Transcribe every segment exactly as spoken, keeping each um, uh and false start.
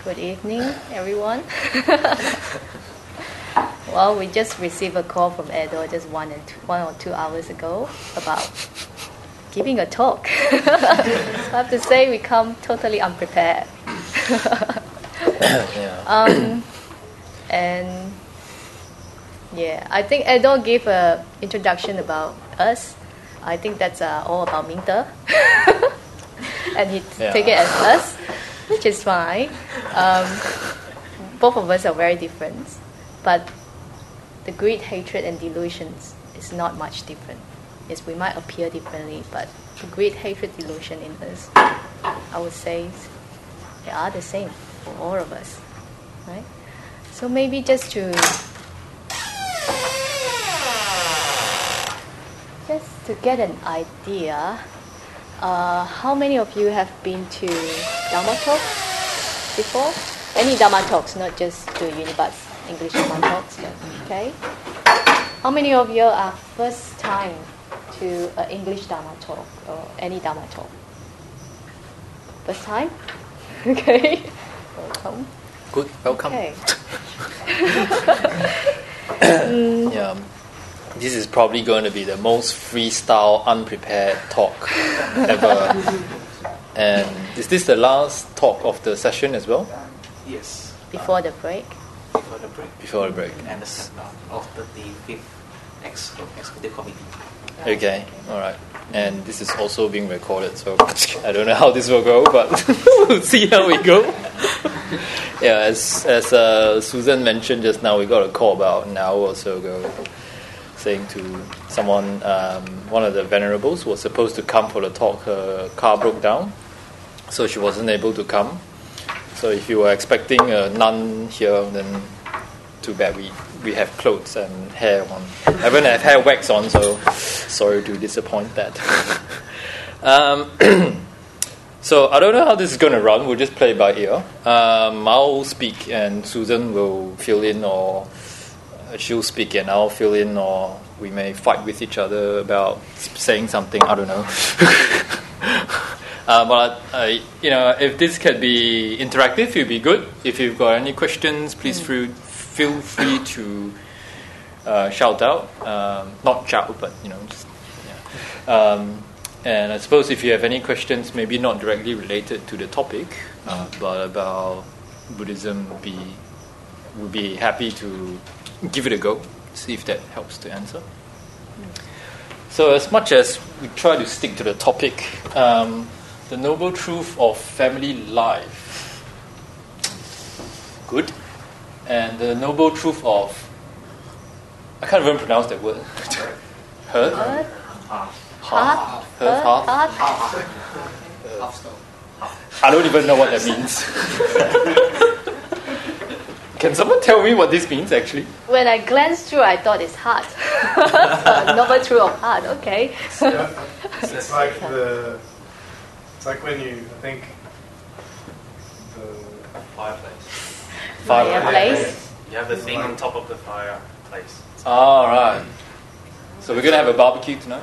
Good evening, everyone. Well, we just received a call from Edo just one and two, one or two hours ago about giving a talk. I have to say, we come totally unprepared. yeah. um, and yeah, I think Edo gave an introduction about us. I think that's uh, all about Minter. And he Yeah. take it as us, which is fine. Um, both of us are very different, but the greed, hatred, and delusions is not much different. Yes, we might appear differently, but the greed, hatred, delusion in us, I would say, they are the same for all of us, right? So maybe just to just to get an idea. Uh, how many of you have been to Dharma Talk before? Any Dharma Talks, not just to Unibat's English Dharma Talks, but okay. How many of you are first time to an English Dharma Talk or any Dharma Talk? First time? Okay. Welcome. Good, welcome. Okay. mm. Yeah. This is probably going to be the most freestyle, unprepared talk ever. And is this the last talk of the session as well? Yes. Before the break? Before the break. Before the break. And it's after the fifth ex- executive committee. Okay, alright. And this is also being recorded, so I don't know how this will go, but we'll see how we go. Yeah, as as uh, Susan mentioned just now, we got a call about an hour or so ago, saying to someone, um, one of the venerables was supposed to come for the talk. Her car broke down, so she wasn't able to come. So if you were expecting a nun here, then too bad. We we have clothes and hair on. I haven't have hair wax on, so sorry to disappoint that. um, so I don't know how this is going to run. We'll just play it by ear. Um, I'll speak and Susan will fill in, or she'll speak and I'll fill in, or we may fight with each other about saying something. I don't know. uh, but uh, you know, if this can be interactive, it'll be good. If you've got any questions, please feel feel free to uh, shout out. Um, not shout, but you know, just yeah. Um, and I suppose if you have any questions, maybe not directly related to the topic, uh, but about Buddhism, be would be happy to give it a go, see if that helps to answer. So as much as we try to stick to the topic, um, the noble truth of family life. Good. And the noble truth of, I can't even pronounce that word. Hearth? Hearth? Hearth? Hearth? Hearth? I don't even know what that means. Can someone tell me what this means, actually? When I glanced through, I thought it's heart. So, noble truth of heart, okay. Yeah. It's like the, it's like when you, I think, the Fireplace. Fireplace. You have the thing on top of the fireplace. All right. So we're going to have a barbecue tonight?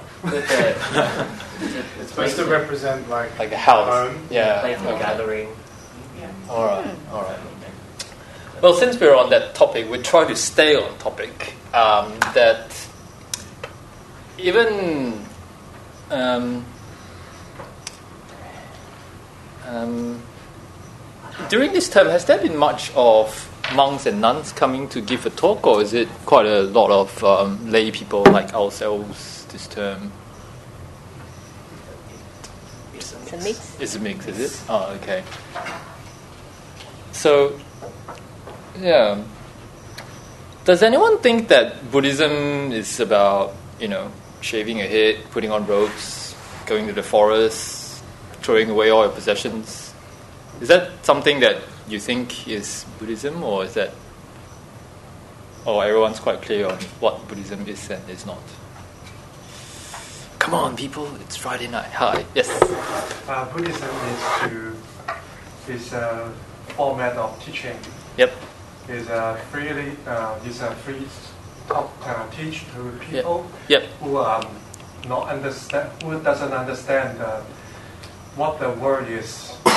it's supposed to represent like Like a house. home. Yeah. Place for okay. gathering. All right. All right. Well, since we're on that topic, we try to stay on topic. Um, that even um, um, during this time, has there been much of monks and nuns coming to give a talk, or is it quite a lot of um, lay people like ourselves this term? It's a It's a mix. mix. It's a mix, is it? Oh, okay. So, yeah. Does anyone think that Buddhism is about, you know, shaving your head, putting on robes, going to the forest, throwing away all your possessions? Is that something that you think is Buddhism, or is that, or everyone's quite clear on what Buddhism is and is not? Come on, people! It's Friday night. Hi. Yes. Uh, Buddhism is to is a format of teaching. Yep. Is a freely uh, is a free talk uh, teach to people Yep. who um not understand who doesn't understand uh, what the word is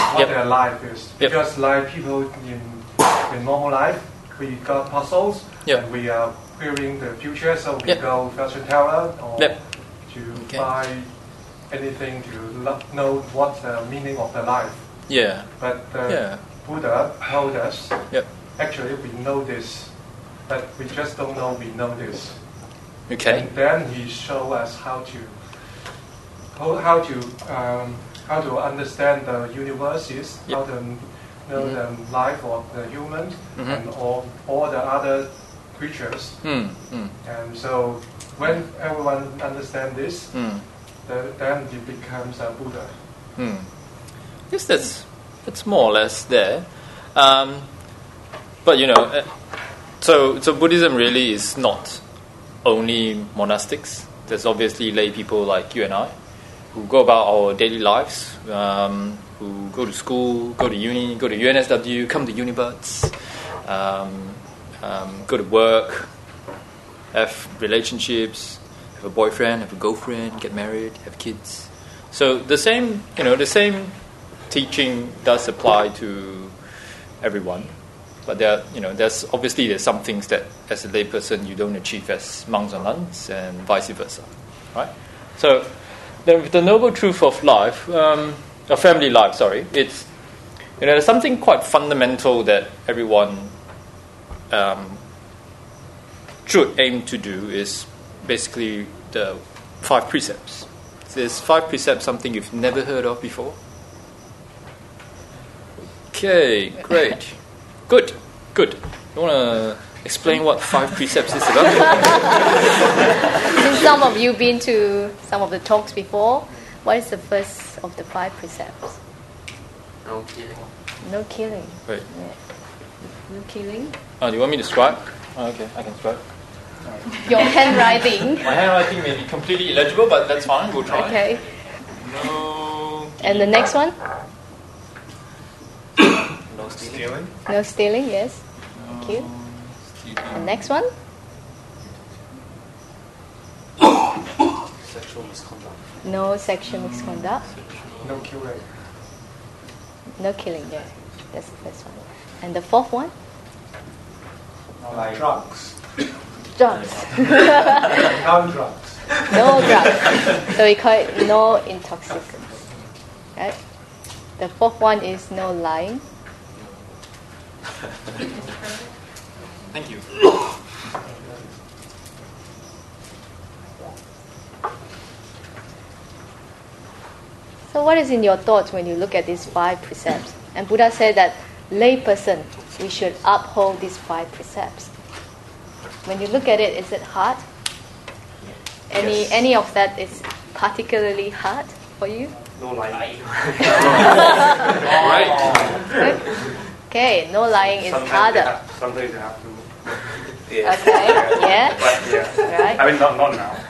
what Yep. their life is. Yep. Because like people in in normal life, we got puzzles, Yep. and we are querying the future, so we Yep. go fortune teller or Yep. to Okay. find anything to lo- know what's the meaning of the life. Yeah. But uh, Yeah. Buddha told us, Yep. actually we know this, but we just don't know we know this. Okay. And then he showed us how to how, how to um, how to understand the universes, Yep. how to know Mhm. the life of the humans Mhm. and all all the other creatures. Mm. Mm. And so when everyone understands this, Mm. the, then it becomes a Buddha. Hmm. Yes, that's that's more or less there. Um, but you know, uh, so so Buddhism really is not only monastics. There's obviously lay people like you and I who go about our daily lives, um, who go to school, go to uni, go to U N S W, come to Unibuds, um, um, go to work, have relationships, have a boyfriend, have a girlfriend, get married, have kids. So the same, you know, the same teaching does apply to everyone. But there, you know, there's obviously there's some things that as a layperson you don't achieve as monks or nuns, and vice versa, right? So the, the noble truth of life, um, of family life, sorry, it's you know there's something quite fundamental that everyone um, should aim to do is basically the five precepts. Is five precepts something you've never heard of before? Okay, great. Good, good. You want to explain what five precepts is about? Since some of you been to some of the talks before, what is the first of the five precepts? No kidding. No killing. Right. Yeah. No killing. Oh, do you want me to scribe? Oh, okay, I can scribe. Your handwriting. My handwriting may be completely illegible, but that's fine. We'll try. Okay. No. And the next one? No stealing. No stealing, yes. Thank you. The next one? Sexual misconduct. No sexual misconduct. No killing. No killing, yeah. That's the first one. And the fourth one? Like drugs. Drugs. No drugs. No drugs. So we call it no intoxicants. Right? The fourth one is no lying. Thank you. So what is in your thoughts when you look at these five precepts? And Buddha said that layperson, we should uphold these five precepts. When you look at it, is it hard? Any Yes. any of that is particularly hard for you? No lying. Right. Okay, no lying is Sometimes harder. You have, sometimes you have to. Yeah. Okay, yeah, But yeah. right. I mean, not, not now.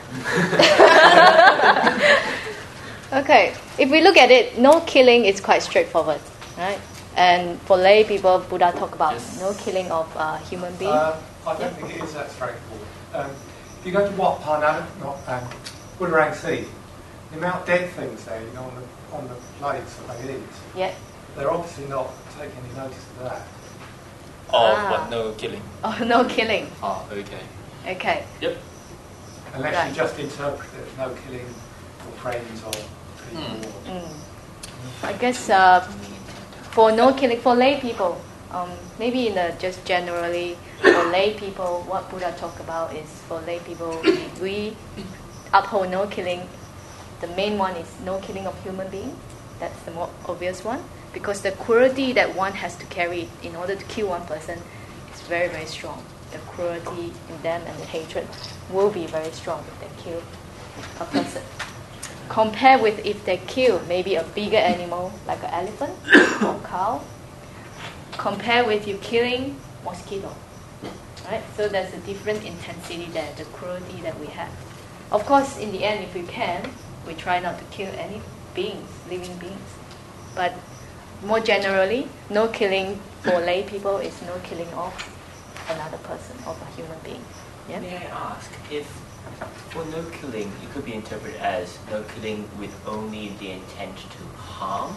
Okay, if we look at it, no killing is quite straightforward, right? And for lay people, Buddha talk about Yes. no killing of uh, human being. Um, I don't think it is that straightforward. Um, if you go to Wat Pa Nan, not um, Budarang Sea, the amount of dead things there, you know, on the on the plates that they eat, Yeah. they're obviously not taking any notice of that. Oh, Ah. but no killing. Oh, no killing. Ah, okay. Okay. Yep. Unless Right. you just interpret it as no killing for friends or people. Hmm. Or, Mm. I guess uh, for no killing, for lay people, um, maybe in the just generally for lay people, what Buddha talk about is for lay people, we uphold no killing. The main one is no killing of human being. That's the more obvious one, because the cruelty that one has to carry in order to kill one person is very, very strong. The cruelty in them and the hatred will be very strong if they kill a person. Compare with if they kill maybe a bigger animal like an elephant or cow. Compare with you killing mosquito, right? So there's a different intensity there, the cruelty that we have. Of course, in the end, if we can, we try not to kill any beings, living beings. But more generally, no killing for lay people is no killing of another person, of a human being. Yeah? May I ask if for no killing it could be interpreted as no killing with only the intent to harm,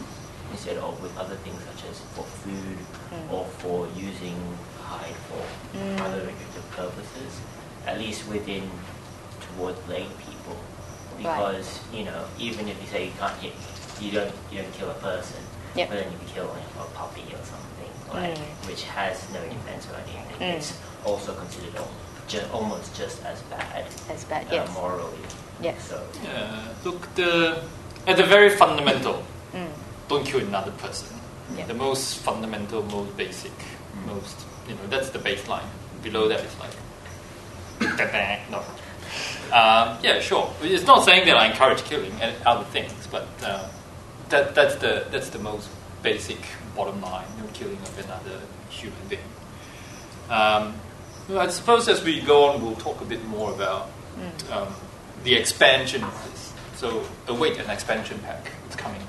instead of with other things such as for food Mm. or for using hide for Mm. other recreative purposes, at least within towards lay people. Because you know, even if you say you can't hit, you don't you don't kill a person, Yep. but then if you kill like, a puppy or something like Mm. which has no defense or anything, Mm. it's also considered al- ju- almost just as bad As bad, uh, yes. morally. Yes. So Yeah, look, the at the very fundamental, Mm. don't kill another person. Yeah. The most fundamental, most basic, most you know, that's the baseline. Below that is like, no. Um, yeah, sure. It's not saying that I encourage killing and other things, but uh, that that's the that's the most basic bottom line. No killing of another human being. Um, well, I suppose as we go on, we'll talk a bit more about um, the expansion of this. So await an expansion pack. It's coming.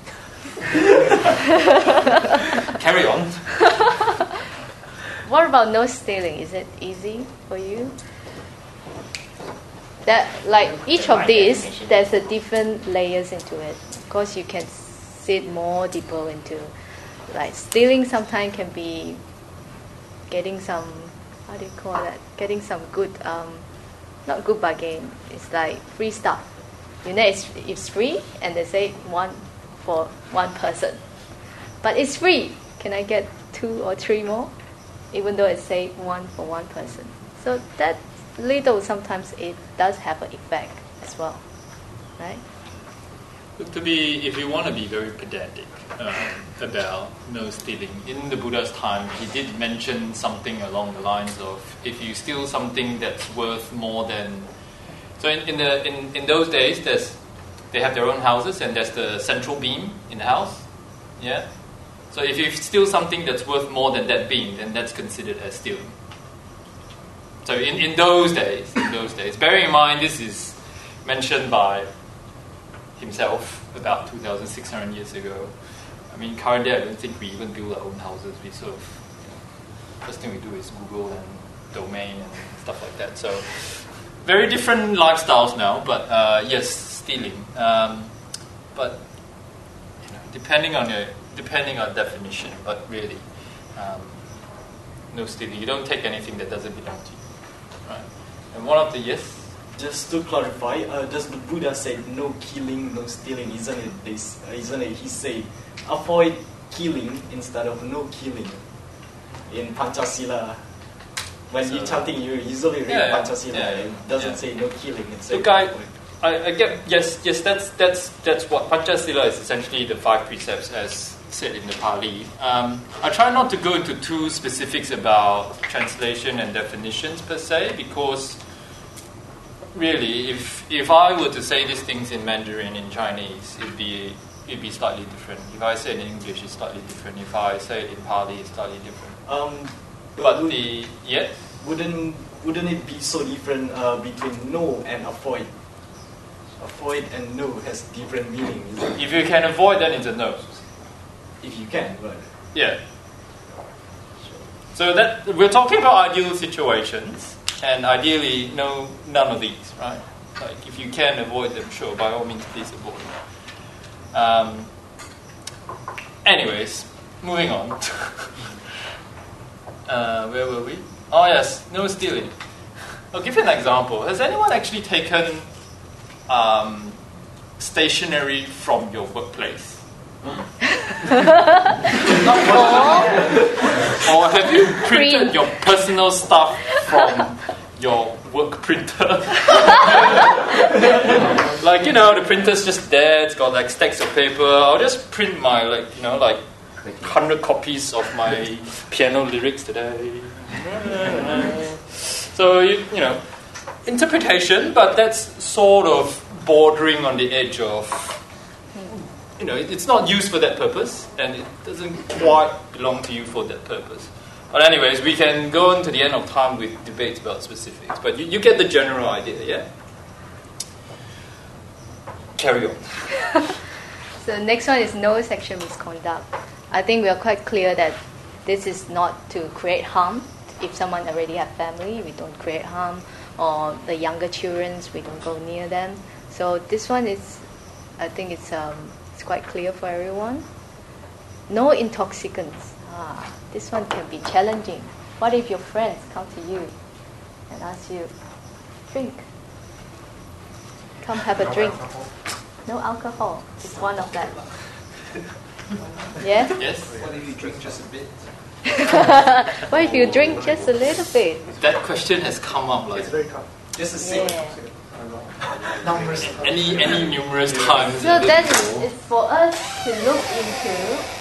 Carry on. What about no stealing? Is it easy for you? That like each of these, there's a different layers into it. Of course, you can see it more deeper into, like stealing. Sometimes can be getting some, how do you call that? Getting some good, um, not good bargain. It's like free stuff. You know, it's it's free, and they say one for one person, but it's free. Can I get two or three more? Even though it say one for one person. So that little sometimes it does have an effect as well, right? To be, if you want to be very pedantic um, about no stealing, in the Buddha's time, he did mention something along the lines of, if you steal something that's worth more than, so in, in the in, in those days, there's they have their own houses and there's the central beam in the house, yeah. So if you steal something that's worth more than that beam, then that's considered as stealing. So in, in those days, in those days, bearing in mind this is mentioned by himself about two thousand six hundred years ago. I mean, currently I don't think we even build our own houses. We sort of, you know, first thing we do is Google and domain and stuff like that. So very different lifestyles now, but uh, yes, stealing. Um, but you know, depending on your depending on definition, but really, um, no stealing. You don't take anything that doesn't belong to you, right? And one of the yes. Just to clarify, uh, does the Buddha say no killing, no stealing? Isn't it this? Uh, isn't it he say avoid killing instead of no killing in Panchasila? When So- you're chanting, you usually read Yeah, yeah. Panchasila. Yeah, yeah. It doesn't Yeah. say no killing. It says Look, I, avoid. I, I get yes, yes. That's that's that's what Panchasila is essentially the five precepts as said in the Pali. Um, I try not to go into too specifics about translation and definitions per se, because really, if if I were to say these things in Mandarin, in Chinese, it'd be it'd be slightly different. If I say it in English, it's slightly different. If I say it in Pali, it's slightly different. Um, But would, the yes, wouldn't wouldn't it be so different uh, between no and avoid? Avoid and no has different meaning. Isn't it? if you can avoid, then it's a no. If you can, but Yeah. So that we're talking about ideal situations, and ideally, no, none of these, right? Like if you can avoid them, sure, by all means, please avoid them. Um, anyways, moving on. uh, where were we? Oh yes, no stealing. I'll give you an example. Has anyone actually taken um, stationery from your workplace? Or have you printed Print. your personal stuff from your work printer? Like, you know, the printer's just there, it's got like stacks of paper. I'll just print my, like, you know, like one hundred copies of my piano lyrics today. So, you, you know, interpretation, but that's sort of bordering on the edge of, you know, it, it's not used for that purpose, and it doesn't quite belong to you for that purpose. But anyways, we can go on to the end of time with debates about specifics, but you, you get the general idea, yeah? Carry on. So the next one is no sexual misconduct. I think we are quite clear that this is not to create harm. If someone already have family, we don't create harm, or the younger children, we don't go near them. So this one is, I think it's um, it's quite clear for everyone. no intoxicants. Ah, this one can be challenging. What if your friends come to you and ask you, drink? Come have a No drink. alcohol. No alcohol. It's one of them. Yeah? Yes? What if you drink just a bit? What if you drink just a little bit? That question has come up like It's very common. Just a sip. Yeah. Numbers. any any numerous times. So then it's for us to look into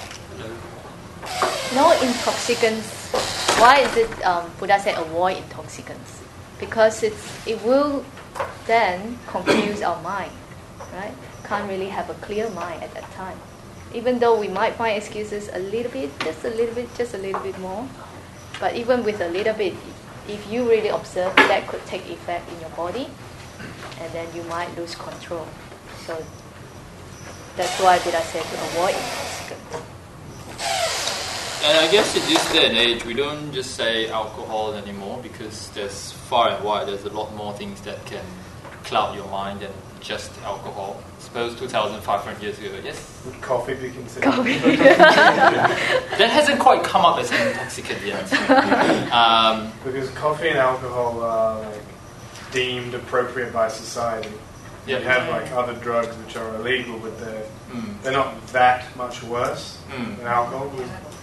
no intoxicants. Why is it um, Buddha said avoid intoxicants? Because it's it will then confuse our mind, right? Can't really have a clear mind at that time. Even though we might find excuses a little bit, just a little bit, just a little bit more. But even with a little bit, if you really observe, that could take effect in your body, and then you might lose control. So that's why Buddha said to avoid intoxicants. And I guess in this day and age, we don't just say alcohol anymore because there's far and wide, there's a lot more things that can cloud your mind than just alcohol. Suppose two thousand five hundred years ago, yes? Would coffee be considered? Coffee. That hasn't quite come up as an intoxicant yet. Um, Because coffee and alcohol are like deemed appropriate by society. Yeah. You have like other drugs which are illegal, but they're mm, they're not that much worse mm. than alcohol.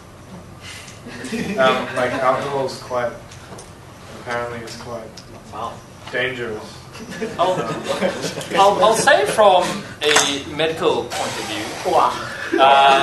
um, like alcohol is quite apparently it's quite Wow. dangerous. I'll, I'll, I'll say from a medical point of view, uh,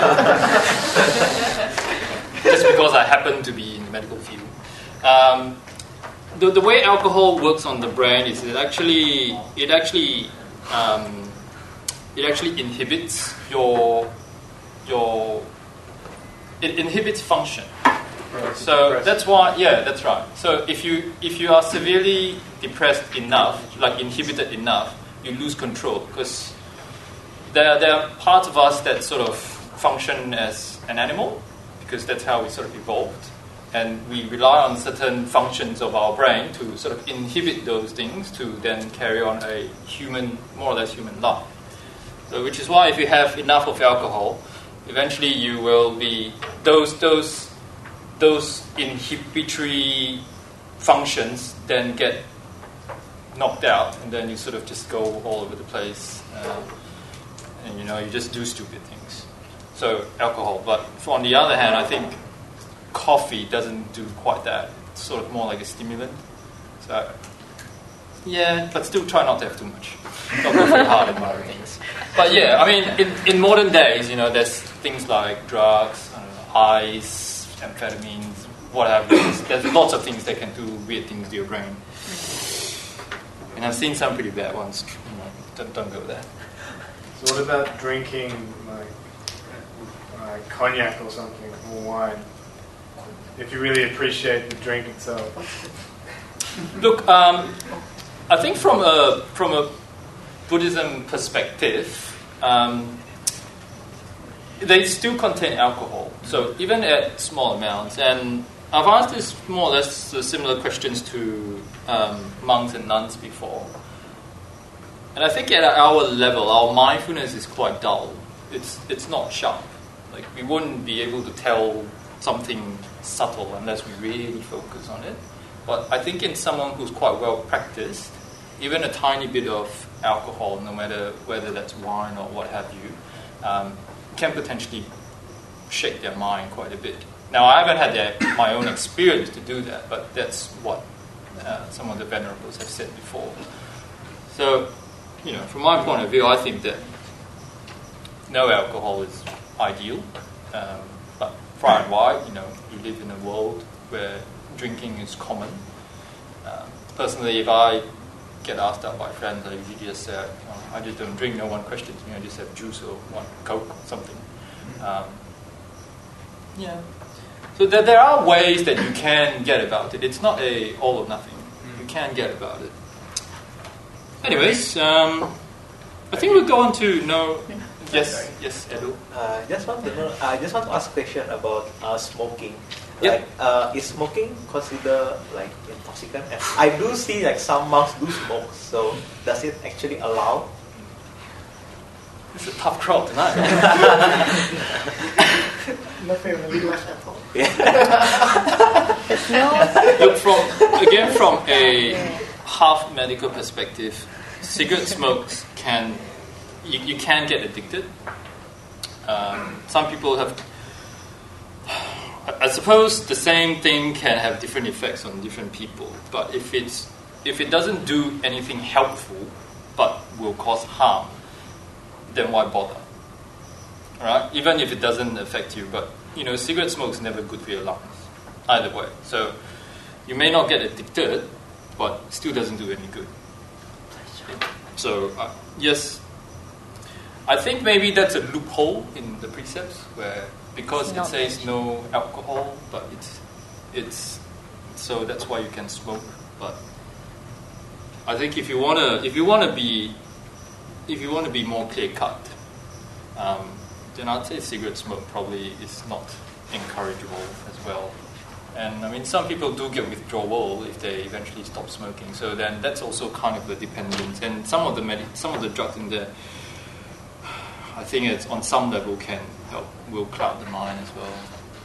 just because I happen to be in the medical field, um, the, the way alcohol works on the brain is it actually it actually um, it actually inhibits your your it inhibits function. So that's why, yeah, that's right. So if you if you are severely depressed enough, like inhibited enough, you lose control because there there are parts of us that sort of function as an animal because that's how we sort of evolved, and we rely on certain functions of our brain to sort of inhibit those things to then carry on a human, more or less human life. So which is why if you have enough of alcohol, eventually you will be those those. those inhibitory functions then get knocked out, and then you sort of just go all over the place, uh, and you know you just do stupid things. So alcohol, but on the other hand, I think coffee doesn't do quite that. It's sort of more like a stimulant. So yeah, but still try not to have too much. Not go very hard in other things. But yeah, I mean, in, in modern days, you know, there's things like drugs, I don't know, ice, amphetamines, what have you. There's lots of things that can do weird things to your brain. And I've seen some pretty bad ones. You know, don't, don't go there. So what about drinking like uh, cognac or something, or wine? If you really appreciate the drink itself. Look, um, I think from a from a Buddhism perspective, um, they still contain alcohol. So even at small amounts, and I've asked this more or less uh, similar questions to um, monks and nuns before. And I think at our level, our mindfulness is quite dull. It's it's not sharp. Like we wouldn't be able to tell something subtle unless we really focus on it. But I think in someone who's quite well practiced, even a tiny bit of alcohol, no matter whether that's wine or what have you, um, can potentially shake their mind quite a bit. Now, I haven't had their, my own experience to do that, but that's what uh, some of the venerables have said before. So, you know, from my point of view, I think that no alcohol is ideal. Um, but far and wide, you know, you live in a world where drinking is common. Um, personally, if I get asked out by friends, I usually just say, oh, I just don't drink, no one questions me, I just have juice or one Coke or something. Um, yeah. So there, there are ways that you can get about it. It's not a all or nothing. You can get about it. Anyways, um, I think we'll go on to know. Yes, yes, Edu. Uh, just want to know. I just want to ask a question about uh, smoking. Yep. Like, uh, is smoking considered like intoxicant? And I do see like some monks do smoke. So does it actually allow? It's a tough crowd tonight. not feeling a little less at all. There's no. Look, from again from a half medical perspective, cigarette smokes can you, you can get addicted. Um, some people have. I suppose the same thing can have different effects on different people. But if it's if it doesn't do anything helpful, but will cause harm, then why bother? All right? Even if it doesn't affect you, but you know, cigarette smoke is never good for your lungs. Either way, so you may not get addicted, but still doesn't do any good. So uh, yes, I think maybe that's a loophole in the precepts where because it says no alcohol, but it's it's so that's why you can smoke. But I think if you wanna if you wanna be if you wanna be more clear cut, um, then I'd say cigarette smoke probably is not encourageable as well. And I mean, some people do get withdrawal if they eventually stop smoking. So then that's also kind of the dependence. And some of the medi- some of the drugs in there, I think it's on some level can help, will cloud the mind as well.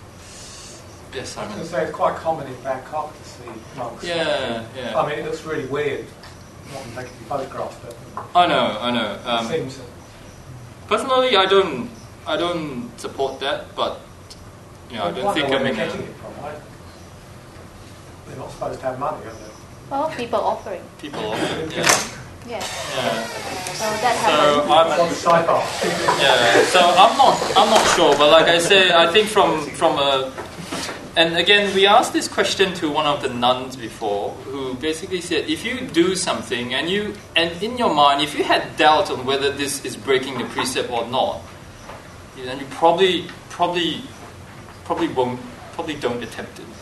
Yes, Simon. I was going to say it's quite common in Bangkok to see monks. Yeah, yeah. I mean, it looks really weird. Not taking photographs, but I know, I know. Um, it seems. personally, I don't, I don't support that, but you know, I don't think where I'm they're in a- getting it from. Right? They're not supposed to have money, are they? Well, people offering. people often, yeah. Yeah. yeah. So that So happens. I'm, On the sci-fi. yeah. So I'm not, I'm not sure, but like I say, I think from from a, and again, we asked this question to one of the nuns before, who basically said, if you do something and you, and in your mind, if you had doubt on whether this is breaking the precept or not, then you probably, probably, probably won't, probably don't attempt it.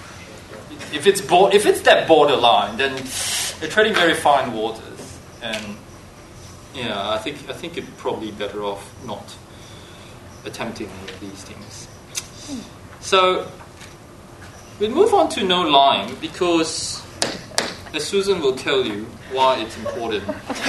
If it's bo- if it's that borderline, then you're treading very fine waters, and yeah, I think I think you're probably better off not attempting any of these things. So we move on to no lying, because as Susan will tell you why it's important.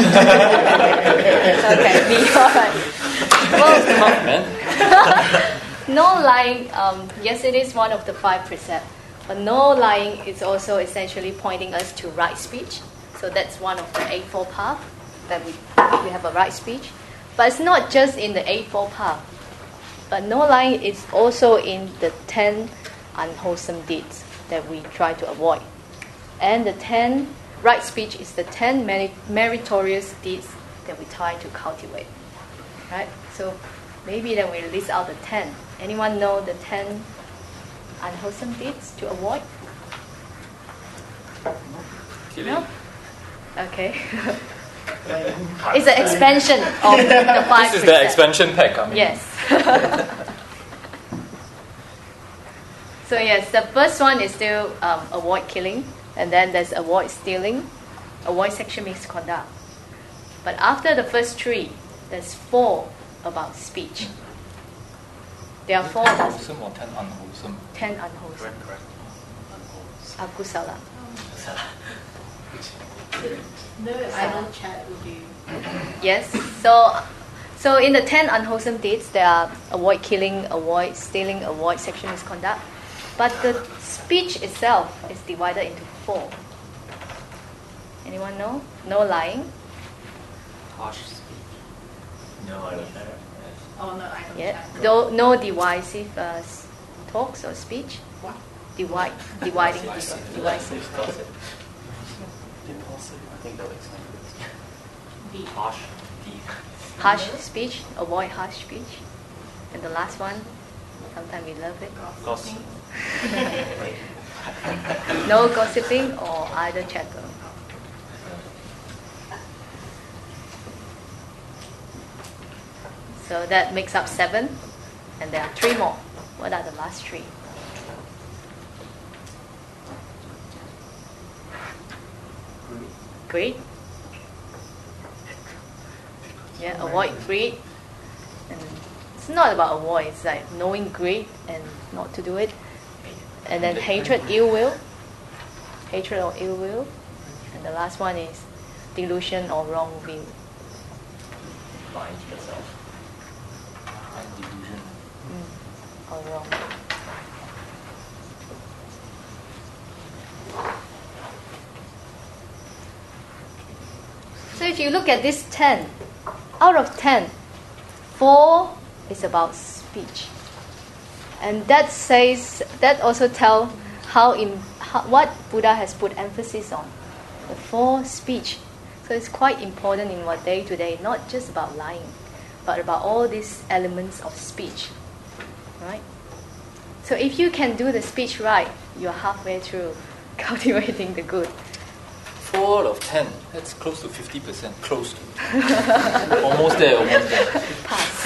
Okay, be alright. Well, Tough, man. no lying, um, yes, it is one of the five precepts. But no lying is also essentially pointing us to right speech. So that's one of the Eightfold Path, that we, we have a right speech. But it's not just in the Eightfold Path. But no lying is also in the ten unwholesome deeds that we try to avoid. And the ten, right speech is the ten meri- meritorious deeds that we try to cultivate. Right? So maybe then we list out the ten. Anyone know the ten unwholesome deeds to avoid? Killing. No? Okay. It's an expansion of the five This is the precepts. expansion pack coming. Yes. So yes, the first one is still um, avoid killing, and then there's avoid stealing, avoid sexual misconduct. But after the first three, there's four about speech. There are four. Wholesome or ten unwholesome? Ten unwholesome. Akusala. No idle chat would be. Yes. So, so in the ten unwholesome deeds, there are avoid killing, avoid stealing, avoid sexual misconduct. But the speech itself is divided into four. Anyone know? No lying. Harsh speech. No, I don't know. Oh no, idle Yeah. chat. No, no divisive uh, s- talks or speech. What? Divide, dividing people. Divisive. Gossip. I think that makes sense. Be Harsh. Deep. Harsh speech. Avoid harsh speech. And the last one, sometimes we love it. Gossip. No gossiping or idle chatter. So that makes up seven, and there are three more. What are the last three? Greed. Yeah, avoid greed. And it's not about avoid, it's like knowing greed and not to do it. And then hatred, ill will. Hatred or ill will. And the last one is delusion or wrong view. Lying to yourself. And delusion. Mm. or wrong. So if you look at this ten, out of ten, four is about speech. And that says, that also tells how, in, how what Buddha has put emphasis on. The four speech. So it's quite important in our day to day, not just about lying, but about all these elements of speech. Right? So if you can do the speech right, you're halfway through cultivating the good. Four out of ten. That's close to fifty percent. Close to. Almost there, almost there. Pass.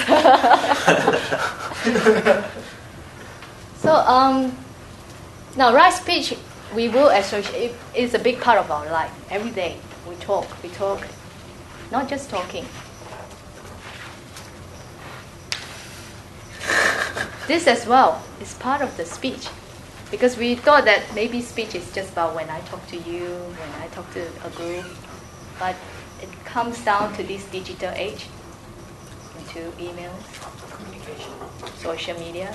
So um, now right speech, we will associate. It's a big part of our life. Every day we talk. We talk, not just talking. This as well is part of the speech. Because we thought that maybe speech is just about when I talk to you, when I talk to a group. But it comes down to this digital age, into emails, communication, social media,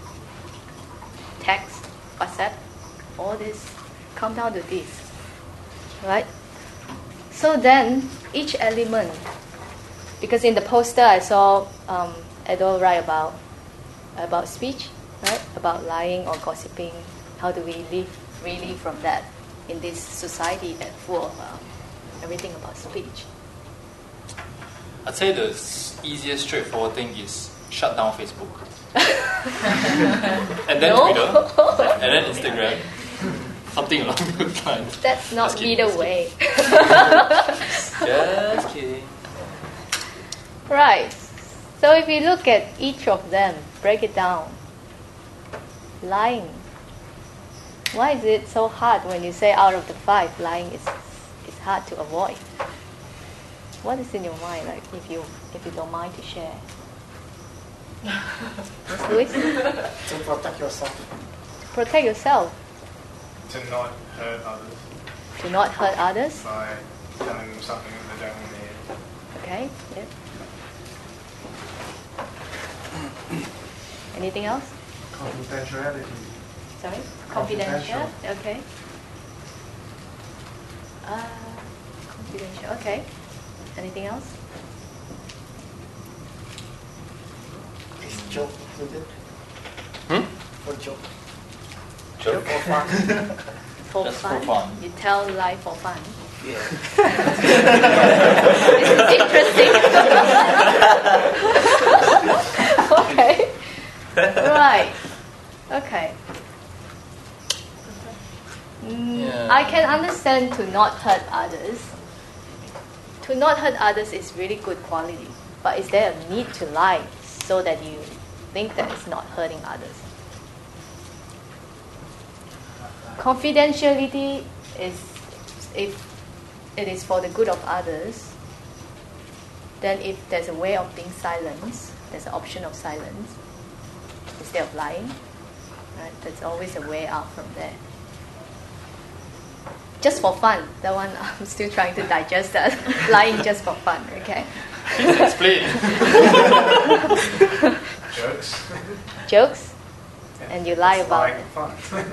text, WhatsApp, all this come down to this. Right? So then, each element, because in the poster I saw um, Edo write about, about speech, right? About lying or gossiping. How do we live really from that in this society that's full of um, everything about speech? I'd say the s- easiest, straightforward thing is shut down Facebook. And then No. Twitter. And then Instagram. Something along those lines. That's not Just kidding, either just way. Just kidding. Right. So if you look at each of them, break it down. Lying. Why is it so hard when you say out of the five, lying is is hard to avoid? What is in your mind, like if you if you don't mind to share? Miss Louis? To protect yourself. To protect yourself, To not hurt others to not hurt others. by telling them something that they don't want to hear. Okay. Yep. Anything else? Confidentiality. Sorry? Confidential? Confidential. Okay. Uh, confidential. Okay. Anything else? It's joke, is it? Hmm? For joke. Joke. For fun. For Just for fun. fun. You tell lie for fun. Yeah. This is interesting. Okay. Right. Okay. Mm, Yeah. I can understand to not hurt others. To not hurt others is really good quality. But is there a need to lie so that you think that it's not hurting others? Confidentiality is, if it is for the good of others, then if there's a way of being silent, there's an option of silence instead of lying, right? There's always a way out from there. Just for fun, that one I'm still trying to digest that. Lying just for fun, okay? Please explain. Jokes. Jokes? And you lie It's about like it. fun.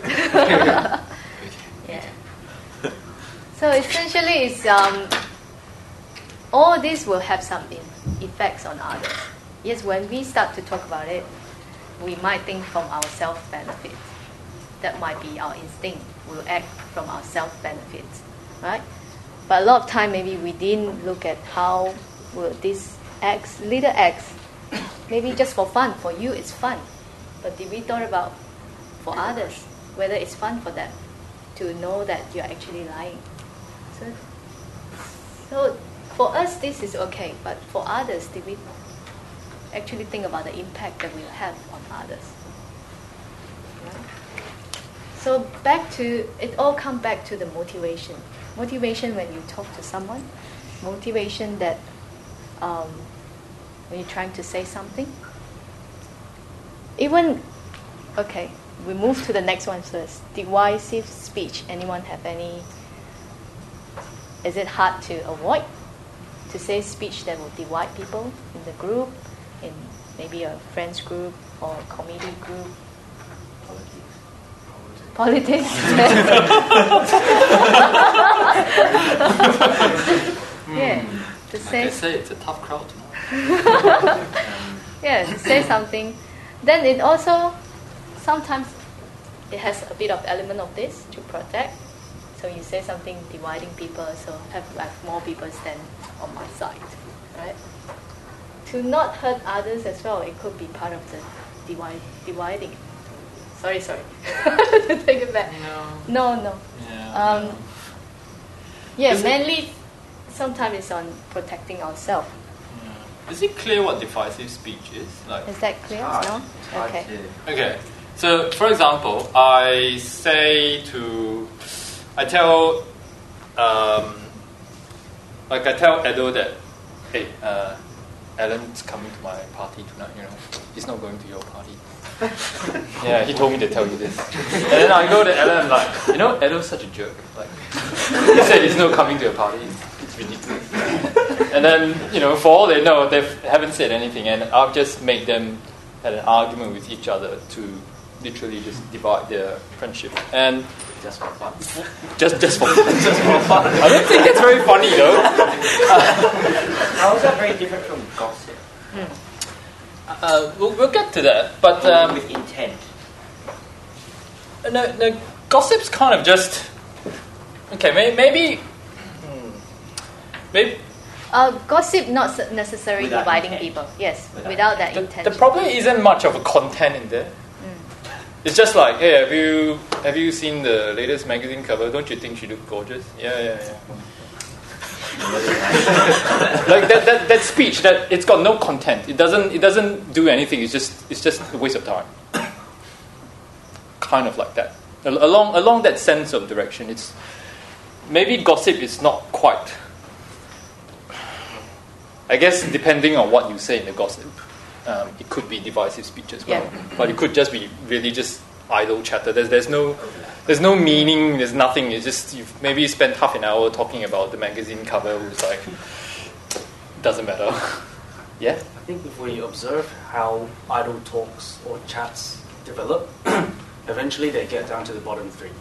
Yeah. So essentially, it's um, all this will have some in, effects on others. Yes, when we start to talk about it, we might think from our self-benefit. That might be our instinct. We'll act from our self-benefit, right? But a lot of time, maybe we didn't look at how will these acts, little acts, maybe just for fun. For you, it's fun. But did we thought about for others, whether it's fun for them to know that you're actually lying? So, so for us, this is okay. But for others, did we actually think about the impact that we have on others? Right? So back to, it all comes back to the motivation. Motivation when you talk to someone. Motivation that um, when you're trying to say something. Even, okay, we move to the next one first. Divisive speech. Anyone have any? Is it hard to avoid? To say speech that will divide people in the group, in maybe a friends group or a comedy group. Politics. Yeah, to Like say I say, it's a tough crowd. yeah, to say something. Then it also sometimes it has a bit of element of this to protect. So you say something dividing people, so have like more people stand on my side, right? To not hurt others as well, it could be part of the divide, dividing. Sorry, sorry. To take it back. No. No, no. Yeah. Um, yeah, Is it- mainly sometimes it's on protecting ourselves. Yeah. Is it clear what divisive speech is? Like, Is that clear? No? Okay. okay. So, for example, I say to, I tell, um, like I tell Edo that, hey, uh, Alan's coming to my party tonight. You know, he's not going to your party. Yeah, he told me to tell you this. And then I go to Alan and I'm like, you know, Edo's such a jerk. Like, he said he's not coming to your party. It's ridiculous. And then, you know, for all they know, they haven't said anything, and I've just made them had an argument with each other to literally just divide their friendship. And Just for fun. just just for just for fun. I don't think it's very funny though. How is that very different from gossip? Uh, we'll, we'll get to that, but um, With intent. no, no, gossip's kind of just okay. May, maybe, hmm, maybe Uh, gossip not s- necessarily Without dividing intent. people. Yes, Without without, that the, intention. the problem isn't much of a content in there. It's just like, hey, have you have you seen the latest magazine cover? Don't you think she looks gorgeous? Yeah, yeah, yeah. Like that, that, that speech, that it's got no content. It doesn't it doesn't do anything. It's just it's just a waste of time. Kind of like that. Al- Along along that sense of direction, it's maybe gossip is not quite. I guess depending on what you say in the gossip, um, it could be divisive speech as well. Yeah. But it could just be really just idle chatter. There's there's no there's no meaning. There's nothing. It's just you've maybe spent half an hour talking about the magazine cover. It's like doesn't matter. Yeah. I think if we observe how idle talks or chats develop, eventually they get down to the bottom three.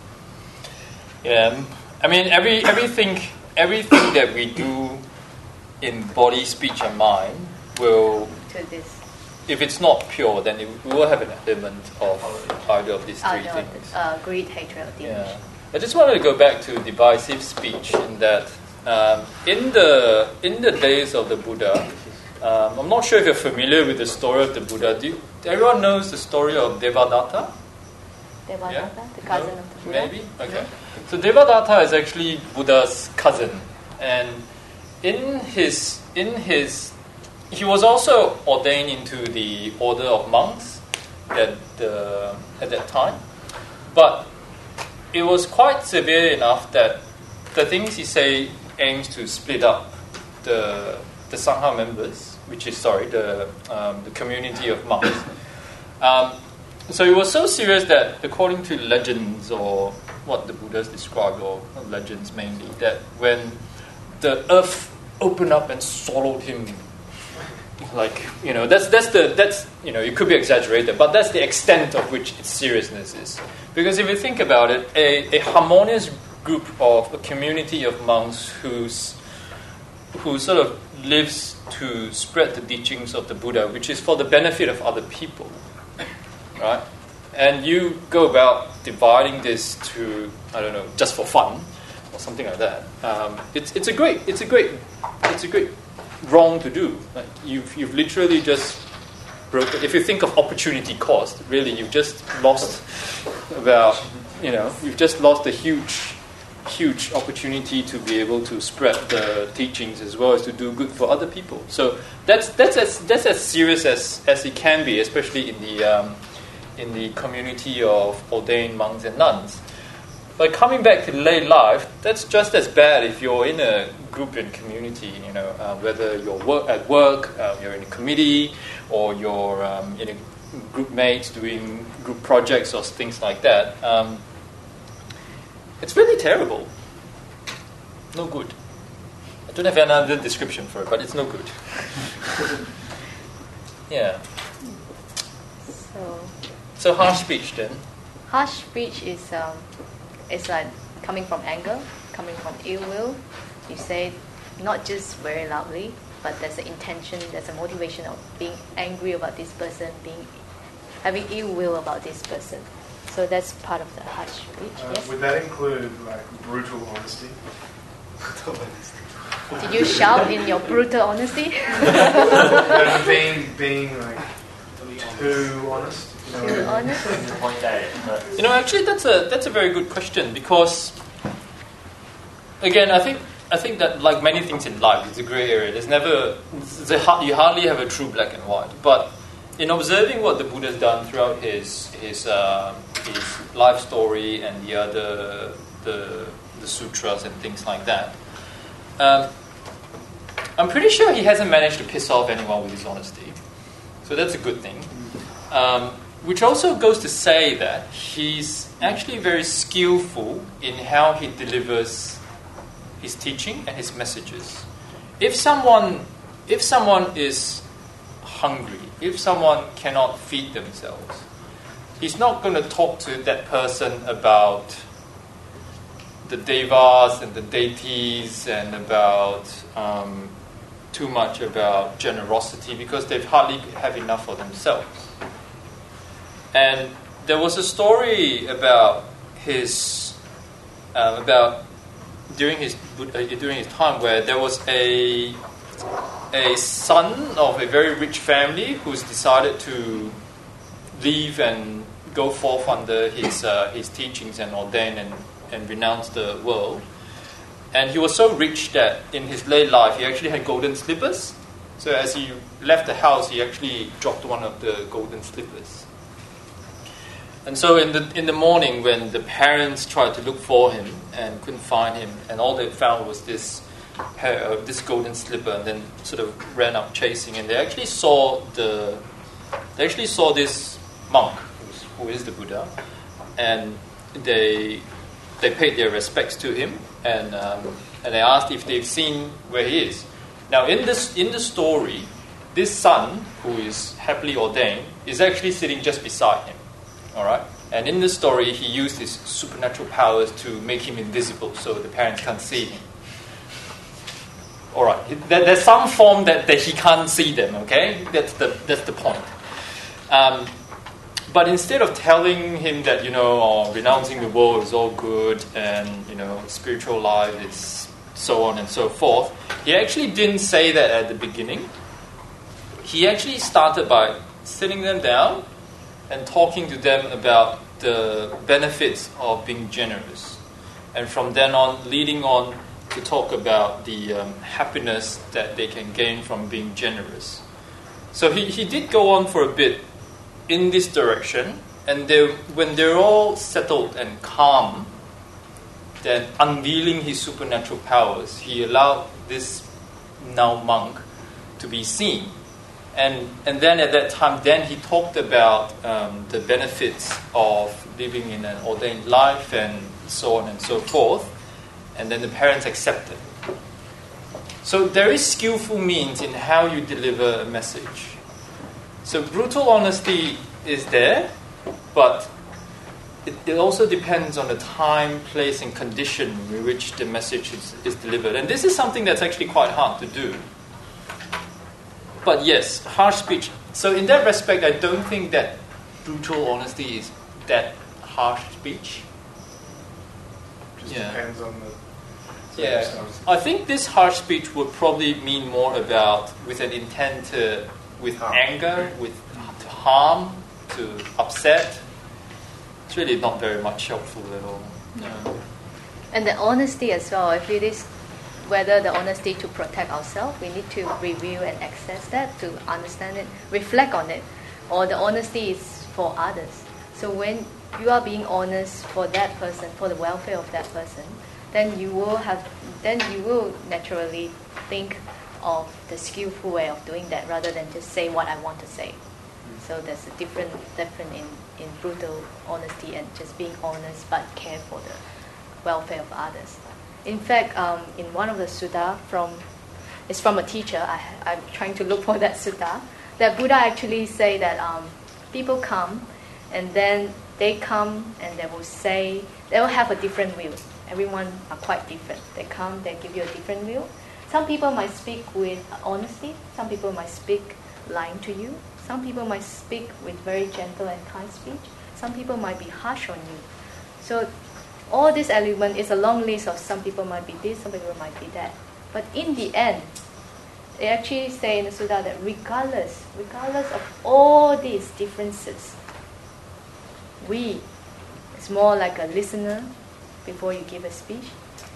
Yeah. I mean every everything everything that we do in body, speech, and mind will, to this. if it's not pure, then it will have an element of either of these three Uh, no, things. uh, greed, hatred, or delusion. Yeah. I just wanted to go back to divisive speech in that um, in the in the days of the Buddha, um, I'm not sure if you're familiar with the story of the Buddha. Do you, everyone knows the story of Devadatta? Devadatta, Yeah? the cousin No? of the Buddha. Maybe? Okay. So Devadatta is actually Buddha's cousin. And in his in his he was also ordained into the order of monks at the at that time. But it was quite severe enough that the things he say aims to split up the the Sangha members, which is sorry, the um, the community of monks. Um, so it was so serious that, according to legends or what the Buddhas described, or legends mainly, that when the earth opened up and swallowed him, like you know, that's that's the that's you know, it could be exaggerated, but that's the extent of which its seriousness is. Because if you think about it, a, a harmonious group of a community of monks who's who sort of lives to spread the teachings of the Buddha, which is for the benefit of other people, right? And you go about dividing this to, I don't know, just for fun or something like that. Um, it's it's a great it's a great it's a great wrong to do. Like you've you've literally just broken. If you think of opportunity cost, really you've just lost about you know you've just lost a huge huge opportunity to be able to spread the teachings as well as to do good for other people. So that's that's as that's as serious as, as it can be, especially in the um, in the community of ordained monks and nuns. But coming back to lay life, that's just as bad if you're in a group and community. You know, uh, whether you're work at work, uh, you're in a committee, or you're um, in a group mates doing group projects or things like that. Um, It's really terrible. No good. I don't have another description for it, but it's no good. Yeah. So So harsh speech then. harsh speech is um, is like coming from anger, coming from ill will. You say not just very loudly, but there's an intention, there's a motivation of being angry about this person, being having ill will about this person. So that's part of the harsh speech. Uh, Yes. Would that include like brutal honesty? Did you shout in your brutal honesty? No, being being like too honest. You know, Too honest? Point at it, but You know, actually, that's a that's a very good question because, again, I think I think that like many things in life, it's a grey area. There's never it's a, you hardly have a true black and white. But in observing what the Buddha's done throughout his his uh, his life story and the other the the sutras and things like that, um, I'm pretty sure he hasn't managed to piss off anyone with his honesty. So that's a good thing. Um, which also goes to say that he's actually very skillful in how he delivers his teaching and his messages. If someone, if someone is hungry, if someone cannot feed themselves, he's not going to talk to that person about the devas and the deities and about um, too much about generosity because they hardly have enough for themselves. And there was a story about his uh, about during his uh, during his time where there was a a son of a very rich family who's decided to leave and go forth under his uh, his teachings and ordain and, and renounce the world. And he was so rich that in his late life he actually had golden slippers. So as he left the house, he actually dropped one of the golden slippers. And so in the in the morning, when the parents tried to look for him and couldn't find him, and all they found was this pair of this golden slipper, and then sort of ran up chasing, and they actually saw the they actually saw this monk who's, who is the Buddha, and they they paid their respects to him, and um, and they asked if they've seen where he is. Now in this in the story, this son who is happily ordained is actually sitting just beside him. All right, and in the story, he used his supernatural powers to make him invisible, so the parents can't see him. All right, there, there's some form that, that he can't see them. Okay, that's the that's the point. Um, but instead of telling him that you know, oh, renouncing the world is all good, and you know, spiritual life is so on and so forth, he actually didn't say that at the beginning. He actually started by sitting them down and talking to them about the benefits of being generous. And from then on, leading on to talk about the um, happiness that they can gain from being generous. So he, he did go on for a bit in this direction, and they, when they're all settled and calm, then unveiling his supernatural powers, he allowed this now monk to be seen. And and then at that time, then he talked about um, the benefits of living in an ordained life and so on and so forth. And then the parents accepted. So there is skillful means in how you deliver a message. So brutal honesty is there, but it, it also depends on the time, place, and condition in which the message is, is delivered. And this is something that's actually quite hard to do. But yes, harsh speech. So in that respect, I don't think that brutal honesty is that harsh speech. Just Yeah. depends on the Yeah, circumstances. I think this harsh speech would probably mean more about with an intent to, with Harm. anger, with to harm, to upset. It's really not very much helpful at all. No. And the honesty as well. If it is whether the honesty to protect ourselves, we need to review and access that to understand it, reflect on it, or the honesty is for others. So when you are being honest for that person, for the welfare of that person, then you will have, then you will naturally think of the skillful way of doing that rather than just say what I want to say. So there's a different, different in, in brutal honesty and just being honest but care for the welfare of others. In fact, um, in one of the sutta from, it's from a teacher. I, I'm trying to look for that sutta. that Buddha actually say that um, people come, and then they come and they will say, they will have a different view. Everyone are quite different. They come, they give you a different view. Some people might speak with honesty. Some people might speak lying to you. Some people might speak with very gentle and kind speech. Some people might be harsh on you. So all this element is a long list of some people might be this, some people might be that. But in the end, they actually say in the Sutta that regardless, regardless of all these differences, we, it's more like a listener before you give a speech,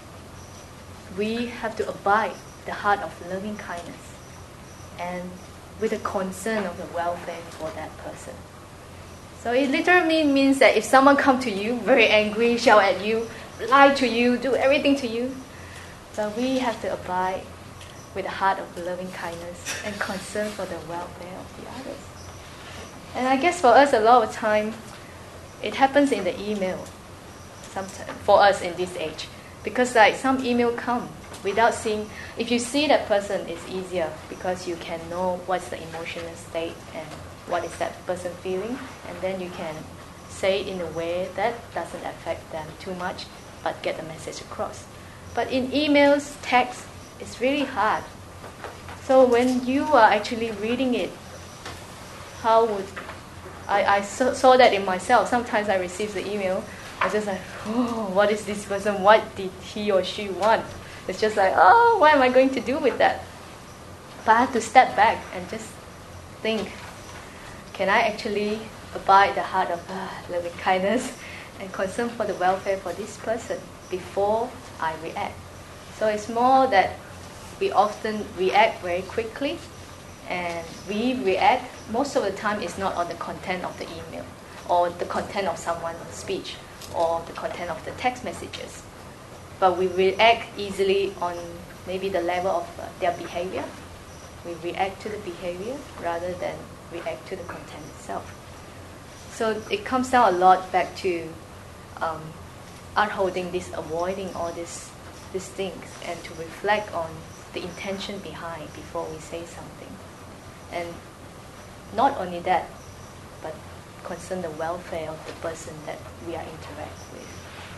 we have to abide the heart of loving kindness and with a concern of the welfare for that person. So it literally means that if someone come to you very angry, shout at you, lie to you, do everything to you, but we have to abide with a heart of loving kindness and concern for the welfare of the others. And I guess for us, a lot of time, it happens in the email. Sometimes for us in this age, because like some email come without seeing. If you see that person, it's easier because you can know what's the emotional state and what is that person feeling, and then you can say it in a way that doesn't affect them too much, but get the message across. But in emails, text, it's really hard. So when you are actually reading it, how would I, I saw, saw that in myself. Sometimes I receive the email, I just like, oh, what is this person? What did he or she want? It's just like, oh, what am I going to do with that? But I have to step back and just think, can I actually abide the heart of uh, loving kindness and concern for the welfare for this person before I react? So it's more that we often react very quickly, and we react, most of the time it's not on the content of the email or the content of someone's speech or the content of the text messages. But we react easily on maybe the level of uh, their behavior. We react to the behavior rather than react to the content itself. So it comes down a lot back to um, upholding this, avoiding all this, these things, and to reflect on the intention behind before we say something. And not only that, but concern the welfare of the person that we are interacting with.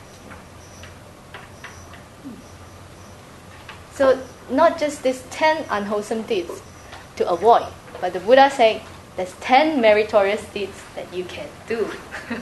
So not just these ten unwholesome deeds to avoid, but the Buddha said there's ten meritorious deeds that you can do.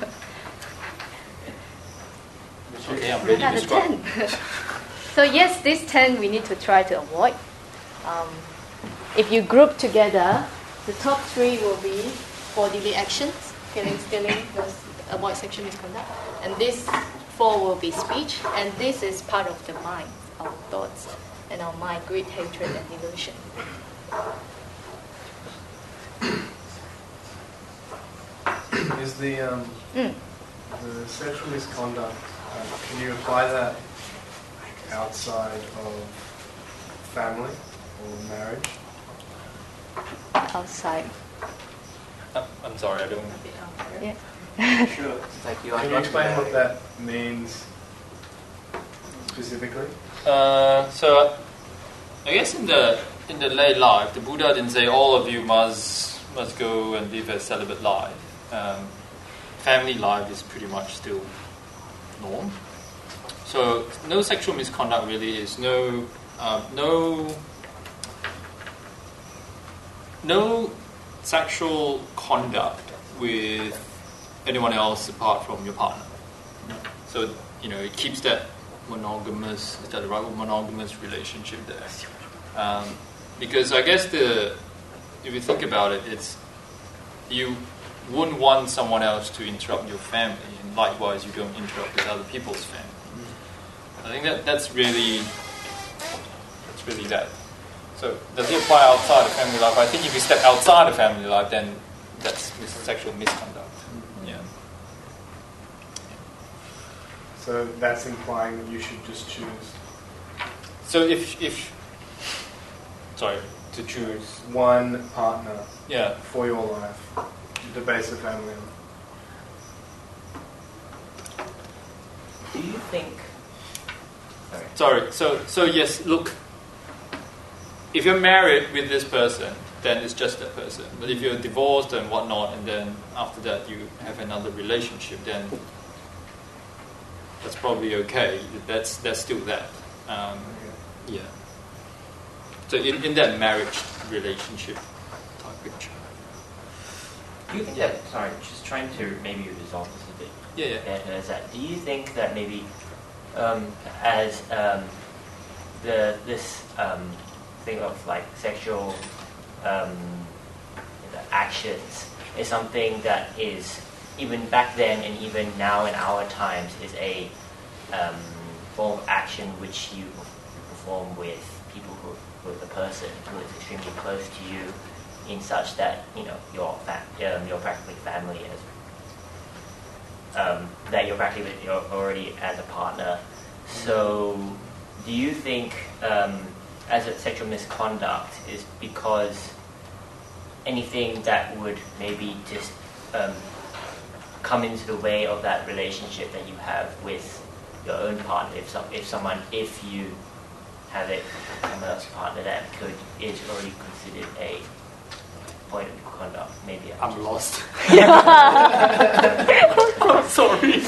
Okay, I'm ready to start. So yes, these ten we need to try to avoid. Um, if you group together, the top three will be bodily actions, killing, stealing, avoid sexual misconduct, and this four will be speech, and this is part of the mind, our thoughts, and our mind, greed, hatred, and delusion. Is the um, mm. the sexual misconduct? Uh, can you apply that outside of family or marriage? Outside. Uh, I'm sorry, I don't. Yeah. Sure. Like you Can you explain what that means specifically? Uh, so, I guess in the in the lay life, the Buddha didn't say all of you must must go and live a celibate life. Um, family life is pretty much still norm. So no sexual misconduct really is no uh, no no sexual conduct with anyone else apart from your partner. So you know it keeps that monogamous, is that the right word? Monogamous relationship there. Um, because I guess the if you think about it, it's you wouldn't want someone else to interrupt your family, and likewise you don't interrupt with other people's family. I think that that's really that's really that. So does it apply outside of family life? I think if you step outside of family life, then that's mis- sexual misconduct. Yeah. So that's implying that you should just choose. So if if sorry to choose one partner. Yeah. For your life, the base of family. Do you think? Sorry. So so yes. Look, if you're married with this person, then it's just that person. But if you're divorced and whatnot, and then after that you have another relationship, then that's probably okay. That's that's still that. Um, yeah. So in, in that marriage relationship type picture. Do you think that, sorry, just trying to maybe resolve this a bit yeah, yeah. better, is that, do you think that maybe um, as um, the this um, thing of like sexual um, actions is something that is, even back then and even now in our times, is a um, form of action which you perform with people who, with a person who is extremely close to you, in such that you know you're fa- um, you're practically family as um, that you're practically you're already as a partner. So, do you think um, as a sexual misconduct is because anything that would maybe just um, come into the way of that relationship that you have with your own partner, if some, if someone, if you have a someone else's partner that could is already considered a point of conduct, maybe I'm, I'm lost. I'm sorry.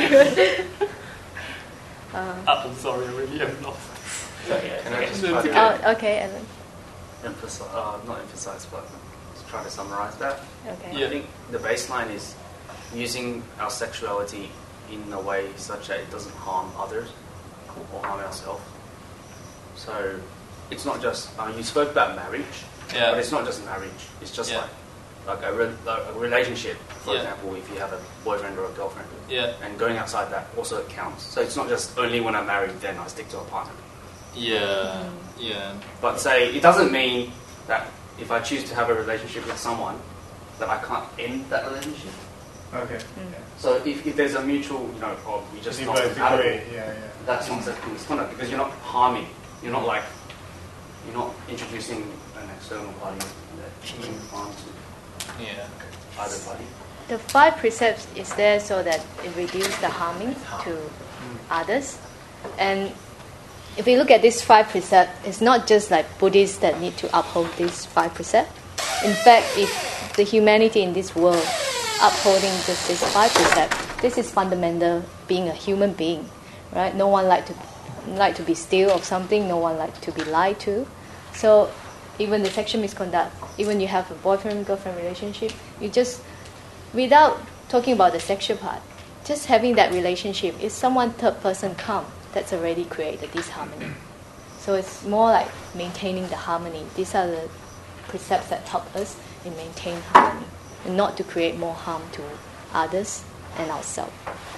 Uh, I'm sorry, I really am lost. Sorry, yeah, Can I okay. just try to oh, okay, Ellen. emphasize, uh, not emphasize, but just try to summarize that? Okay. Yeah. I think the baseline is using our sexuality in a way such that it doesn't harm others or harm ourselves. So it's not just, uh, you spoke about marriage, Yeah. but it's not just marriage. It's just Yeah. like like a, re- like a relationship, for Yeah. example, if you have a boyfriend or a girlfriend. Yeah. And going outside that also counts. So it's not just only when I'm married, then I stick to a partner. Yeah. Yeah. But say, it doesn't mean that if I choose to have a relationship with someone, that I can't end that relationship. Okay. So if, if there's a mutual, you know, or we just You not both compatible, agree, yeah, yeah. that's not sexual misconduct because you're not harming. You're not like, you're not introducing an external party that can harm to Yeah. either party. The five precepts is there so that it reduces the harming to others. And if we look at these five precepts, it's not just like Buddhists that need to uphold these five precepts. In fact, if the humanity in this world upholding just these five precepts, this is fundamental being a human being, right? No one like to like to be steal of something. No one like to be lied to. So even the sexual misconduct, even you have a boyfriend girlfriend relationship, you just, without talking about the sexual part, just having that relationship, if someone third person come, that's already created disharmony. So it's more like maintaining the harmony. These are the precepts that help us in maintaining harmony, and not to create more harm to others and ourselves.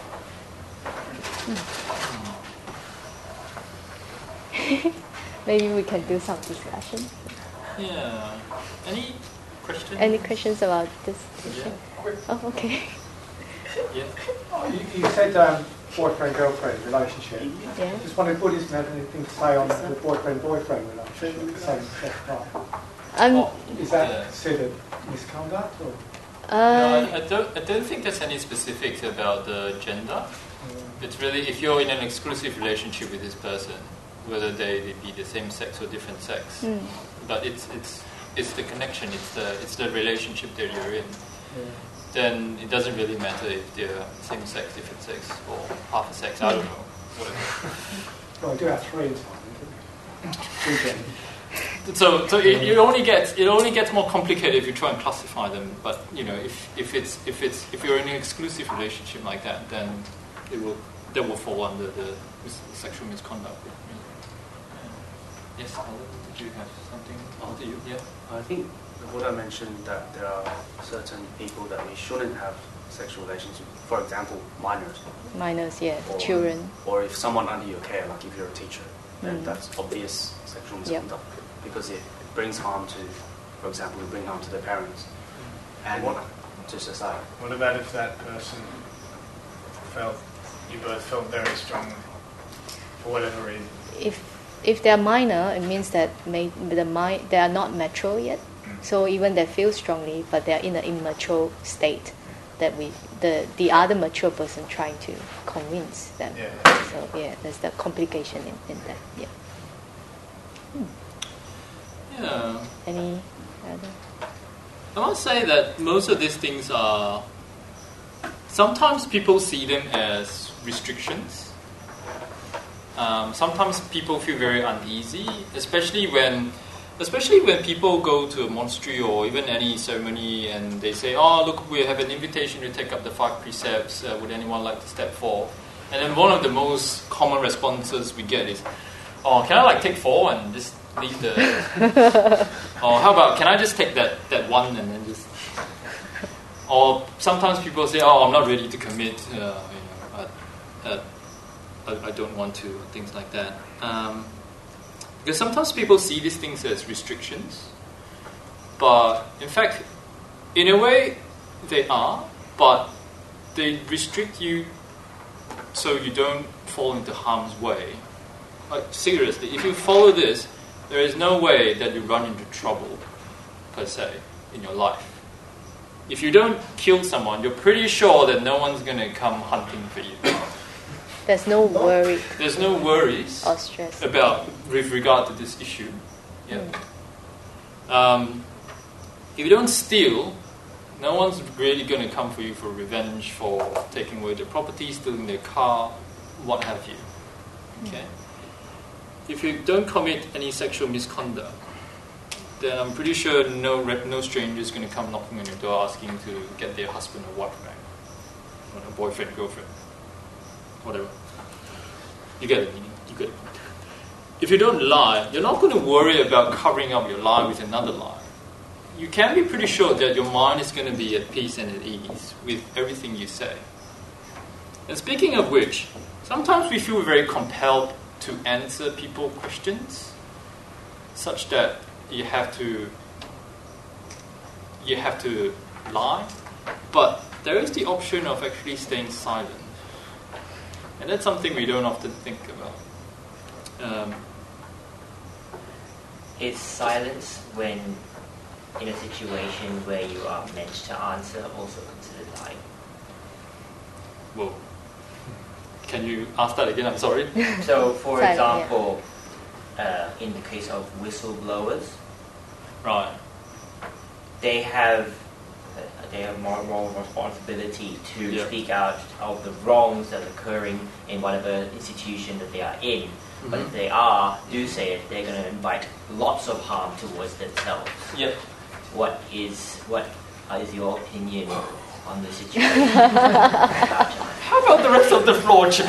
Hmm. Maybe we can do some discussion. Yeah. Any questions? Any questions about this? Yeah. Oh, okay. Yeah. Oh, you, you said um, boyfriend-girlfriend relationship. Yeah. Just wondered, Buddhism had anything to say on the boyfriend-boyfriend relationship, same sex partner? Um, Is that Yeah. considered misconduct? Or? No, uh, I, I don't. I don't think there's any specifics about the gender. It's really if you're in an exclusive relationship with this person, whether they, they be the same sex or different sex. mm, But it's it's it's the connection. It's the it's the relationship that you're in. Yeah. Then it doesn't really matter if they're same sex, different sex, or half a sex. I don't know. Whatever. Well, I do have three in time. Three genders. So, so it, it only gets it only gets more complicated if you try and classify them. But you know, if, if it's if it's if you're in an exclusive relationship like that, then it will that will fall under the mis- sexual misconduct. Yes, Alan, did you have something? Oh, do you? Yeah. I think the Buddha mentioned that there are certain people that we shouldn't have sexual relations with. For example, minors. minors, yeah, Or, children. Or if someone under your care, like if you're a teacher, then Mm. that's obvious sexual Yep. misconduct because it brings harm to, for example, it brings harm to their parents and What? to society. What about if that person felt, you both felt very strongly, for whatever reason? If if they're minor, it means that may, the mind they are not mature yet. So even they feel strongly, but they're in an immature state that we the the other mature person trying to convince them. Yeah, yeah. So yeah, there's the complication in, in that. Yeah. Yeah. Any I must say that most of these things are, sometimes people see them as restrictions. Um, sometimes people feel very uneasy, especially when, especially when people go to a monastery or even any ceremony and they say, "Oh, look, we have an invitation to take up the five precepts. Uh, would anyone like to step forward?" And then one of the most common responses we get is, "Oh, can I like take four and just leave the?" Or how about, "Can I just take that, that one and then just?" Or sometimes people say, "Oh, I'm not ready to commit. Uh, you know, I, uh, I, I don't want to," things like that. Um, because sometimes people see these things as restrictions, but in fact, in a way, they are. But they restrict you so you don't fall into harm's way. Like seriously, if you follow this, there is no way that you run into trouble, per se, in your life. If you don't kill someone, you're pretty sure that no one's going to come hunting for you. There's no worry. There's no worries or stress about with regard to this issue. Yeah. Mm. Um, if you don't steal, no one's really going to come for you for revenge for taking away their property, stealing their car, what have you. Okay. Mm. If you don't commit any sexual misconduct, then I'm pretty sure no no stranger is going to come knocking on your door asking to get their husband or wife back, or a boyfriend, girlfriend, whatever. You get it. You get it. If you don't lie, you're not going to worry about covering up your lie with another lie. You can be pretty sure that your mind is going to be at peace and at ease with everything you say. And speaking of which, sometimes we feel very compelled to answer people's questions, such that you have to you have to lie, but there is the option of actually staying silent, and that's something we don't often think about. Um, is silence, when in a situation where you are meant to answer, also considered lying? Whoa. Can you ask that again? I'm sorry. So, for Silent, example, yeah. uh, in the case of whistleblowers, right, they have uh, they have more moral responsibility to yeah. speak out of the wrongs that are occurring in whatever institution that they are in. Mm-hmm. But if they are, do say it, they're going to invite lots of harm towards themselves. Yep. What is what is your opinion on the situation? How about the rest of the floor, Chip?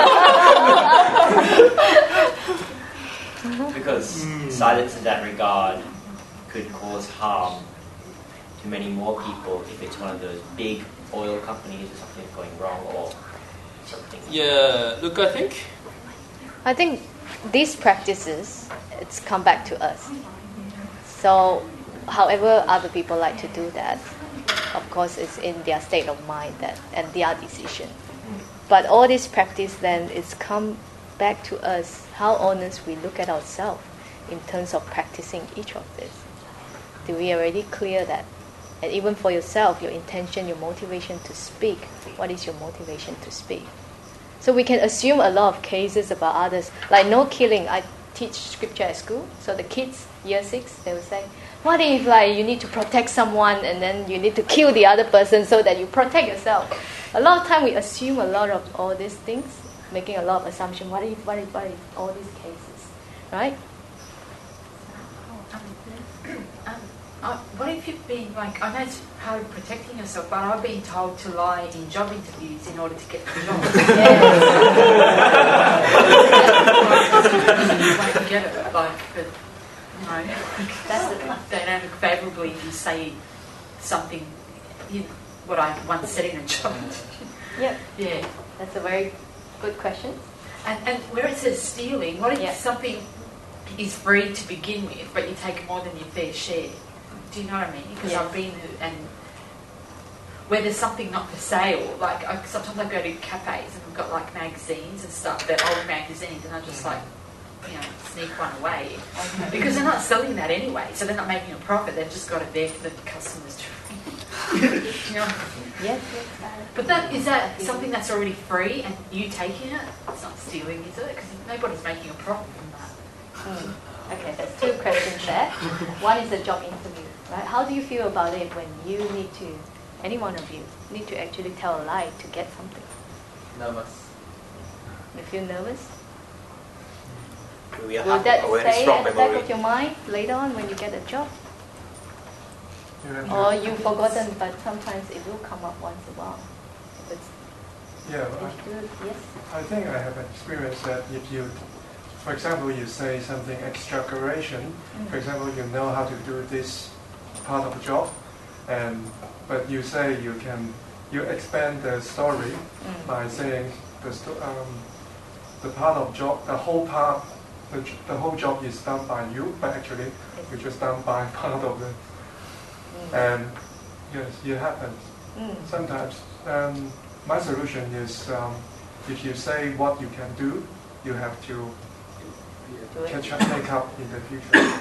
Because mm. silence in that regard could cause harm to many more people if it's one of those big oil companies or something's going wrong or something. Yeah, look, I think... I think these practices, it's come back to us. So, however other people like to do that, of course, it's in their state of mind that and their decision. But all this practice then is come back to us, how honest we look at ourselves in terms of practicing each of this. Do we already clear that? And even for yourself, your intention, your motivation to speak, what is your motivation to speak? So we can assume a lot of cases about others, like no killing. I teach scripture at school, so the kids, year six, they will say, what if like you need to protect someone and then you need to kill the other person so that you protect yourself? A lot of time we assume a lot of all these things, making a lot of assumptions. What if, what if, what if, all these cases, right? Uh, what if you've been, like, I know it's part of protecting yourself, but I've been told to lie in job interviews in order to get the job. Like, to get it, like, but, you know, that's the, they don't look favourably if you say something, you know, what I once said in a job interview. Yeah. Yeah. That's a very good question. And, and where it says stealing, what if yeah. something is free to begin with, but you take more than your fair share? Do you know what I mean? Because yes. I've been and where there's something not for sale, like I, sometimes I go to cafes and we've got like magazines and stuff, they're old magazines, and I just like, you know, sneak one away because they're not selling that anyway, so they're not making a profit. They've just got it there for the customers to read. You know? Yes, yes. But that is that something that's already free and you taking it? It's not stealing, is it? Because nobody's making a profit from that. Mm. Okay, there's two questions there. One is a job interview. right? How do you feel about it when you need to, any one of you, need to actually tell a lie to get something? Nervous. You feel nervous? We Will have that a very stay strong at the back memory. of your mind later on when you get a job? You have Or to- you've forgotten, but sometimes it will come up once in a while. If it's, Yeah, it's good, yes. I, I think I have experienced that if you, for example, you say something extracurriculation, Mm. for example, you know how to do this part of the job, and but you say you can, you expand the story Mm. by saying the sto- um, the part of job, the whole part, the, j- the whole job is done by you, but actually it's just done by part of the, Mm. and yes, it happens. Mm. Sometimes um, my solution is um, if you say what you can do, you have to Do it. catch up, make up in the future.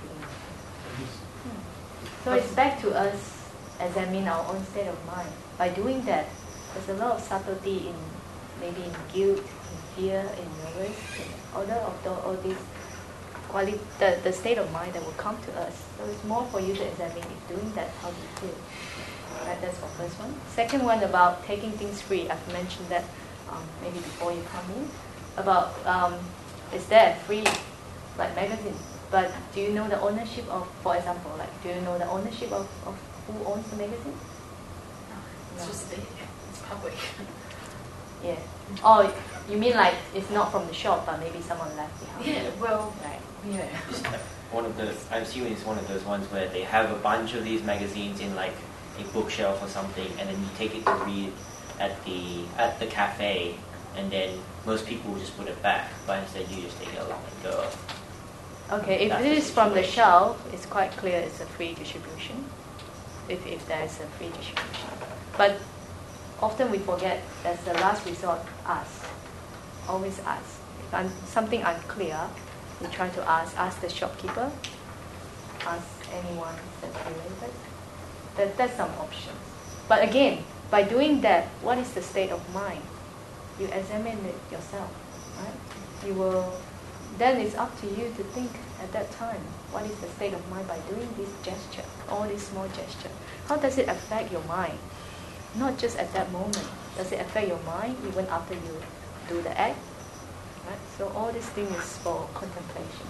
So it's back to us examine our own state of mind. By doing that, there's a lot of subtlety in maybe in guilt, in fear, in nervous, in other of the, all these quality, the, the state of mind that will come to us. So it's more for you to examine if doing that, how do you feel? Right, that's the first one. Second one about taking things free. I've mentioned that um, maybe before you come in. About um, is there free like magazine? But do you know the ownership of, for example, like do you know the ownership of, of who owns the magazine? It's No. just there. It's public. Yeah. Oh, you mean like it's not from the shop, but maybe someone left behind? Yeah, well, Right. yeah. It's like one of those. I'm assuming it's one of those ones where they have a bunch of these magazines in like a bookshelf or something, and then you take it to read at the at the cafe, and then most people will just put it back, but instead you just take it along and go. Okay, if That's it the is from the situation. shelf, it's quite clear it's a free distribution. If if there is a free distribution, but often we forget that's the last resort. Ask, always ask. If un- something unclear, we try to ask. Ask the shopkeeper. Ask anyone that's related. That that's some options. But again, by doing that, what is the state of mind? You examine it yourself, right? You will. Then it's up to you to think at that time, what is the state of mind by doing this gesture, all these small gesture? How does it affect your mind? Not just at that moment. Does it affect your mind even after you do the act? Right? So all these things is for contemplation.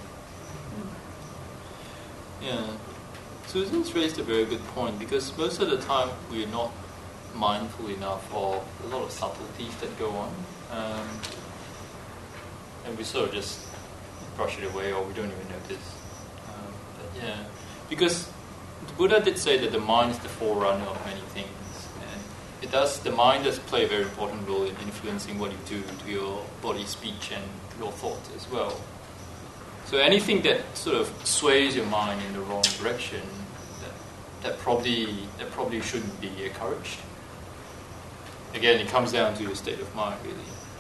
Yeah. Susan's raised a very good point because most of the time we're not mindful enough of a lot of subtleties that go on. Um, and we sort of just brush it away or we don't even notice. Um, but yeah, because the Buddha did say that the mind is the forerunner of many things. And it does, the mind does play a very important role in influencing what you do to your body, speech and your thoughts as well. So anything that sort of sways your mind in the wrong direction, that, that probably that probably shouldn't be encouraged. Again, it comes down to your state of mind, really.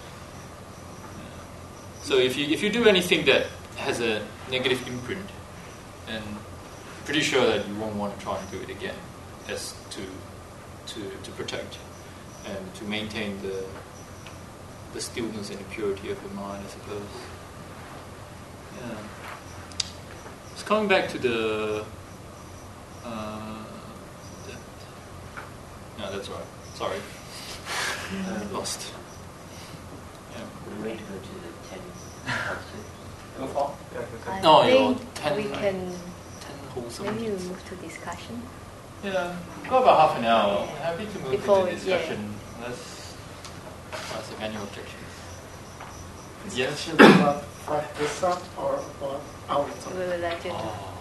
Yeah. So if you if you do anything that has a negative imprint, then pretty sure that you won't want to try and do it again, as to to to protect and to maintain the the stillness and the purity of your mind, I suppose. Yeah. It's coming back to the. Uh, that, no, that's right. Sorry. Uh, lost. Yeah. We're ready to go to the ten. Go for? I No, your think ten, we can ten wholesome maybe we minutes. move to discussion. Yeah, got about half an hour. Happy to move Before- into discussion. Unless, unless there are any objections. Yes. Should we about wrap this up or or out? We will let you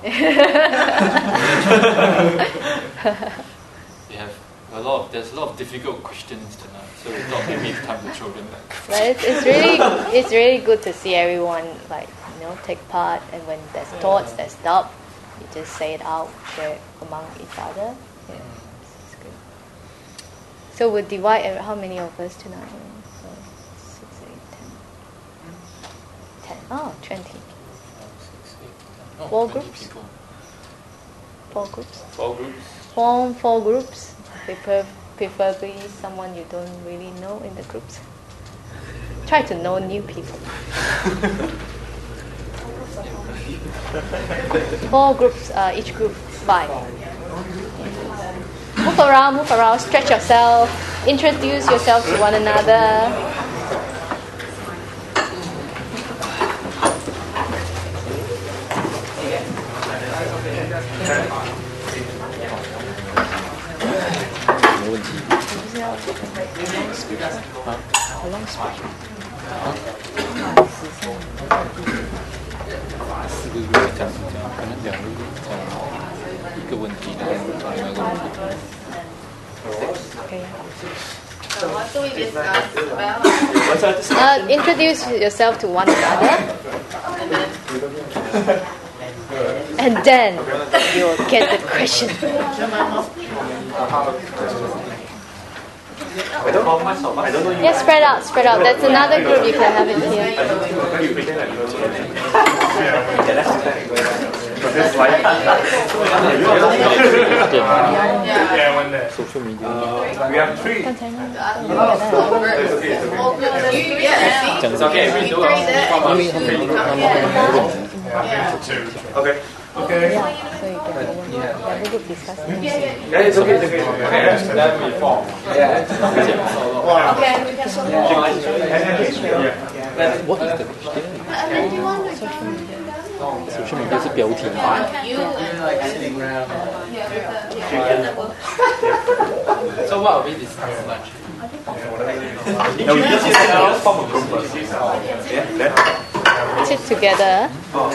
We have a lot of, there's a lot of difficult questions tonight, so we thought maybe it's time to throw them back. But it's, it's really it's really good to see everyone like you know take part, and when there's thoughts, there's doubt, you just say it out, share it among each other. Yeah, it's, it's good. So we'll divide every- how many of us tonight? So six, eight, ten. Ten. Oh, twenty. Oh, Four twenty groups? people. Four groups. Four groups. Form four groups. Prefer, preferably someone you don't really know in the groups. Try to know new people. Four groups, uh, each group five. Move around, move around, stretch yourself, introduce yourself to one another. How long speech? 四个月讲是这样，可能两个月讲一个问题，然后讲另外一个问题。 可以。 So what do we discuss about? Uh, introduce yourself to one another, and then you will get the question. I don't know myself. I don't know you. Yeah, spread out, spread out. That's another group you can have it here. Yeah, when the social media. we have three. It's okay. Okay. Okay. So you can have a group discussion. Yeah, it's okay. It's okay. Okay. Then we form. Okay, we can solve it. What is the question? And then do you want to Social media. Social media 是标题。 You So what are we discussing much? No, we just use it form a group first. Yeah. Then. Sit together.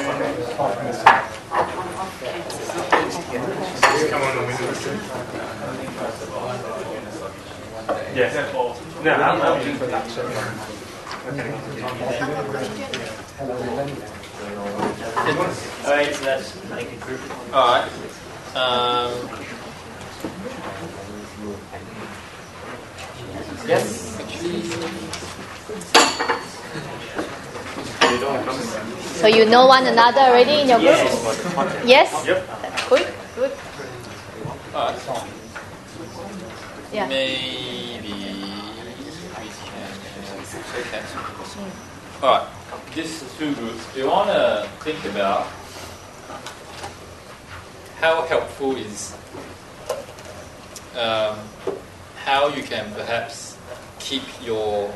Come on the window. Yes. No, I'm I'm doing production. Alright, so let's make a group. Alright. Um, yes, actually. So you know one another already in your group? Yes? Yep. Good, good. Alright. Yeah. Maybe we can. Okay. Alright. These two groups, we want to think about how helpful is um, how you can perhaps keep your,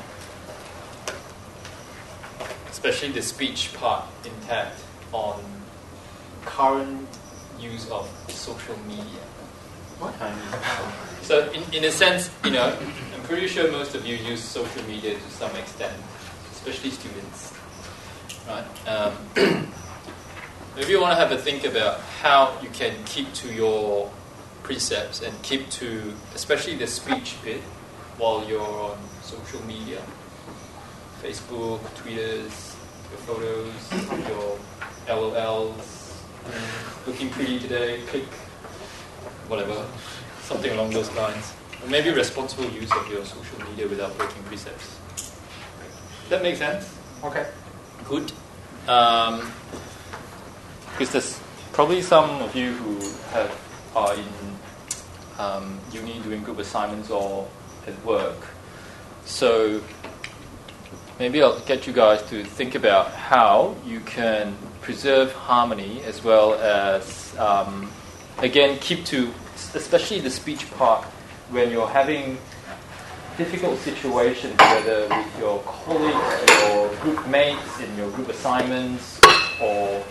especially the speech part, intact on current use of social media. What? So in, in a sense, you know, I'm pretty sure most of you use social media to some extent, especially students. Right. Um, maybe you want to have a think about how you can keep to your precepts and keep to, especially the speech bit, while you're on social media, Facebook, Twitters, your photos, your L O Ls, looking pretty today, click, whatever, something along those lines. Or maybe responsible use of your social media without breaking precepts. That makes sense? Okay. Good. Um, because there's probably some of you who have are in um, uni doing group assignments or at work. So maybe I'll get you guys to think about how you can preserve harmony as well as, um, again, keep to, especially the speech part, when you're having difficult situations, whether with your colleagues, your group mates, in your group assignments, or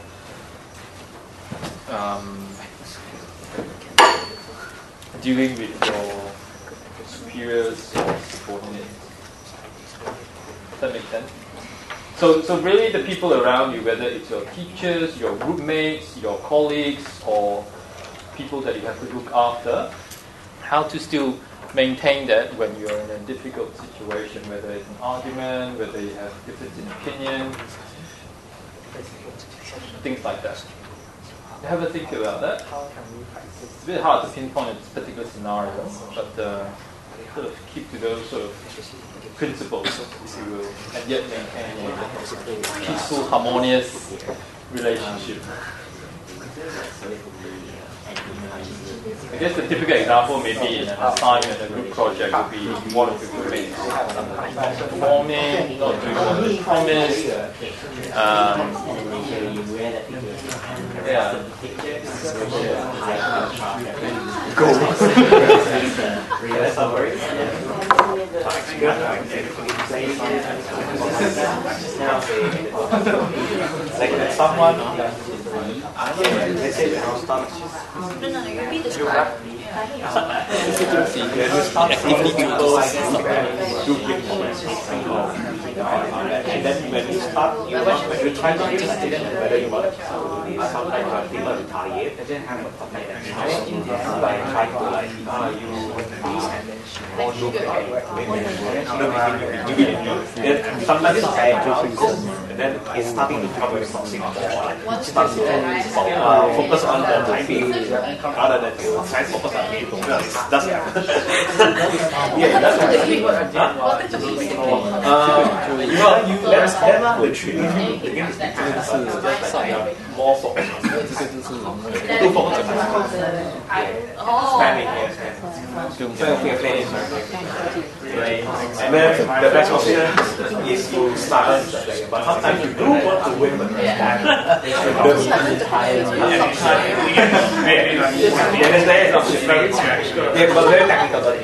um, dealing with your superiors or subordinates. Does that make sense? So, so really the people around you, whether it's your teachers, your group mates, your colleagues, or people that you have to look after, how to still maintain that when you're in a difficult situation, whether it's an argument, whether you have difference in opinion, things like that. Have a think about that. It's a bit hard to pinpoint a particular scenario, but uh, sort of keep to those sort of principles, if you will, and yet maintain a peaceful, harmonious relationship. I guess the typical example may be in an assignment, a group project would be one of the group mates performing or doing what was promised. Um, Yeah. Go. That's a worry. Like when someone, let's say when I was starting, No, no, you read the script. when you start actively people do big moments, and then when you start, you want, when you try to give students whether you want, sometimes when people retaliate, by trying to like, ah, you more look at then sometimes it's like, and then it's starting to become very toxic. Start to uh, focus on the timing rather than try to focus on the that's yeah, that's uh, you know, that's that's the trick. Again, it's just like uh, more focus. Too focus. Spamming, yes. And then the best option is you start, but sometimes you do want to win, but you yeah, but very technical. But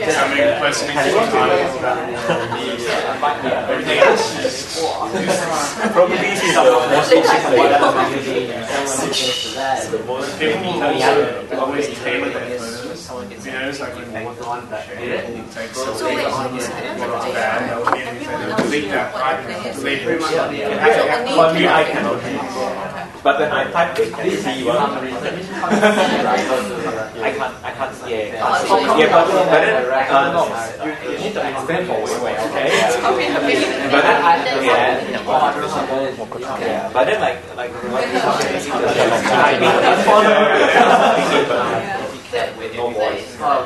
probably this is the most toxic way. The most always tailor that videos like when you want one that takes so bad, delete that, delete it. For me, I cannot. But when I type it, can see one. I can't, I can't, yeah. Yeah, but, but then, uh, no, you, you need to extend for way, okay? But then, yeah, yeah. But then, like, like, what is happening? No voice.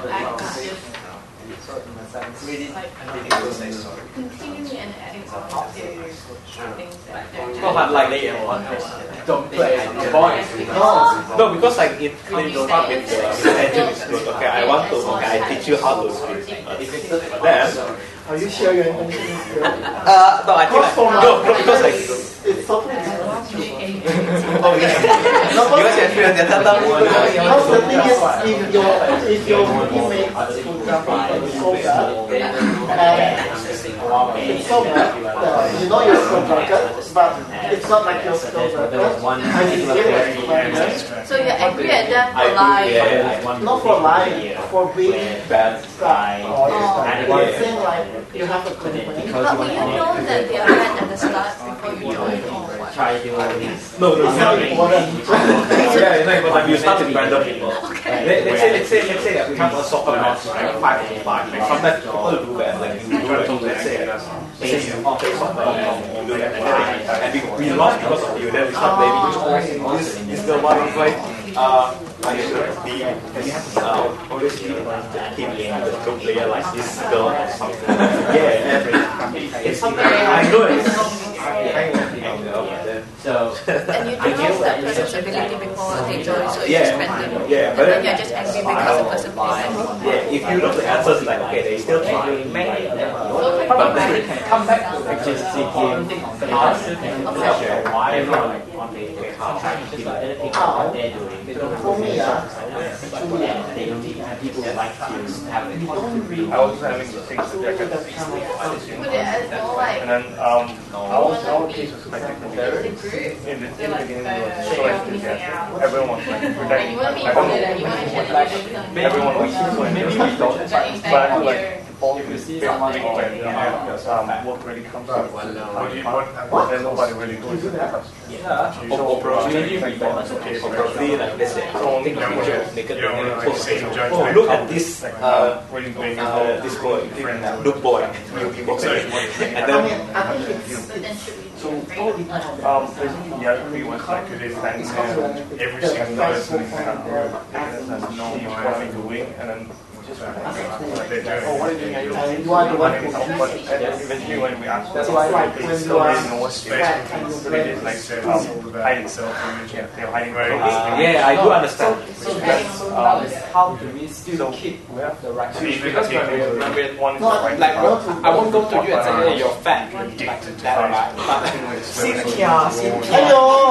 Continuing and adding on to things that they're No, but like they don't play the voice. No, no, because like it they start with the intention is good. Okay, I want to. Okay, I teach you how to speak. But then, are you sure your intention is good? Uh, no, I think like, no, no, because like it's totally oh yeah. No, because you feel that that because the thing is, if your if your teammates, for example, is so bad, and it's so bad, uh, you know you're so broken, but it's not like you're so broken. I mean, so you're angry at them for lying? Not for lying, for being bad. Or saying like you have a complaint. But will you know that they are bad at the start before you join, or what? No, no, it's not important. Yeah, it's not important. You start with random people. Okay. Let, let's say, let's say, let's say that we have a soccer match, like five to five. Like sometimes people do that, like you do like, let's say, let's say you play soccer, you do that, and we, we lost because of you. Then we start blaming you. This is the one who's like, uh, like the uh, always the team game, the good player like this girl or something. Yeah, it's something I know. So, and you do know that person's ability before they join, so you yeah, expect them. Yeah, and but then you're just angry because the person plays. Yeah, if you know the answers, like okay, they still trying, maybe. But then we can come back to actually see game past and why everyone on the how they're doing. For me, yeah. People like to have it. I was having the things that I could see. Put it as more like. And then um, our, our case was quite different. In the, in the beginning, we were so enthusiastic. Everyone was like, protecting. I don't know like everyone was so enthusiastic. But I feel like if you see something when you know, um, work really comes out, what, then nobody really goes because Yeah, or probably probably like this. So take a picture, make a post. Oh, look at this, uh, uh, this boy, look boy, and then. So, um, basically, the other thing was like they thank him every single person in the group because there's no one doing, and then just like they do. Oh, what are you doing? And you are the one who But eventually, when we asked them, that's why like they when still you are didn't know what space. So they did like um, hiding self-image. They're hiding very Yeah, I do understand. So um, how do we still keep the right? Because when we when we one like, like I won't go to you and say, hey, you're fat. Addicted to that, right? Xin chào, xin chào.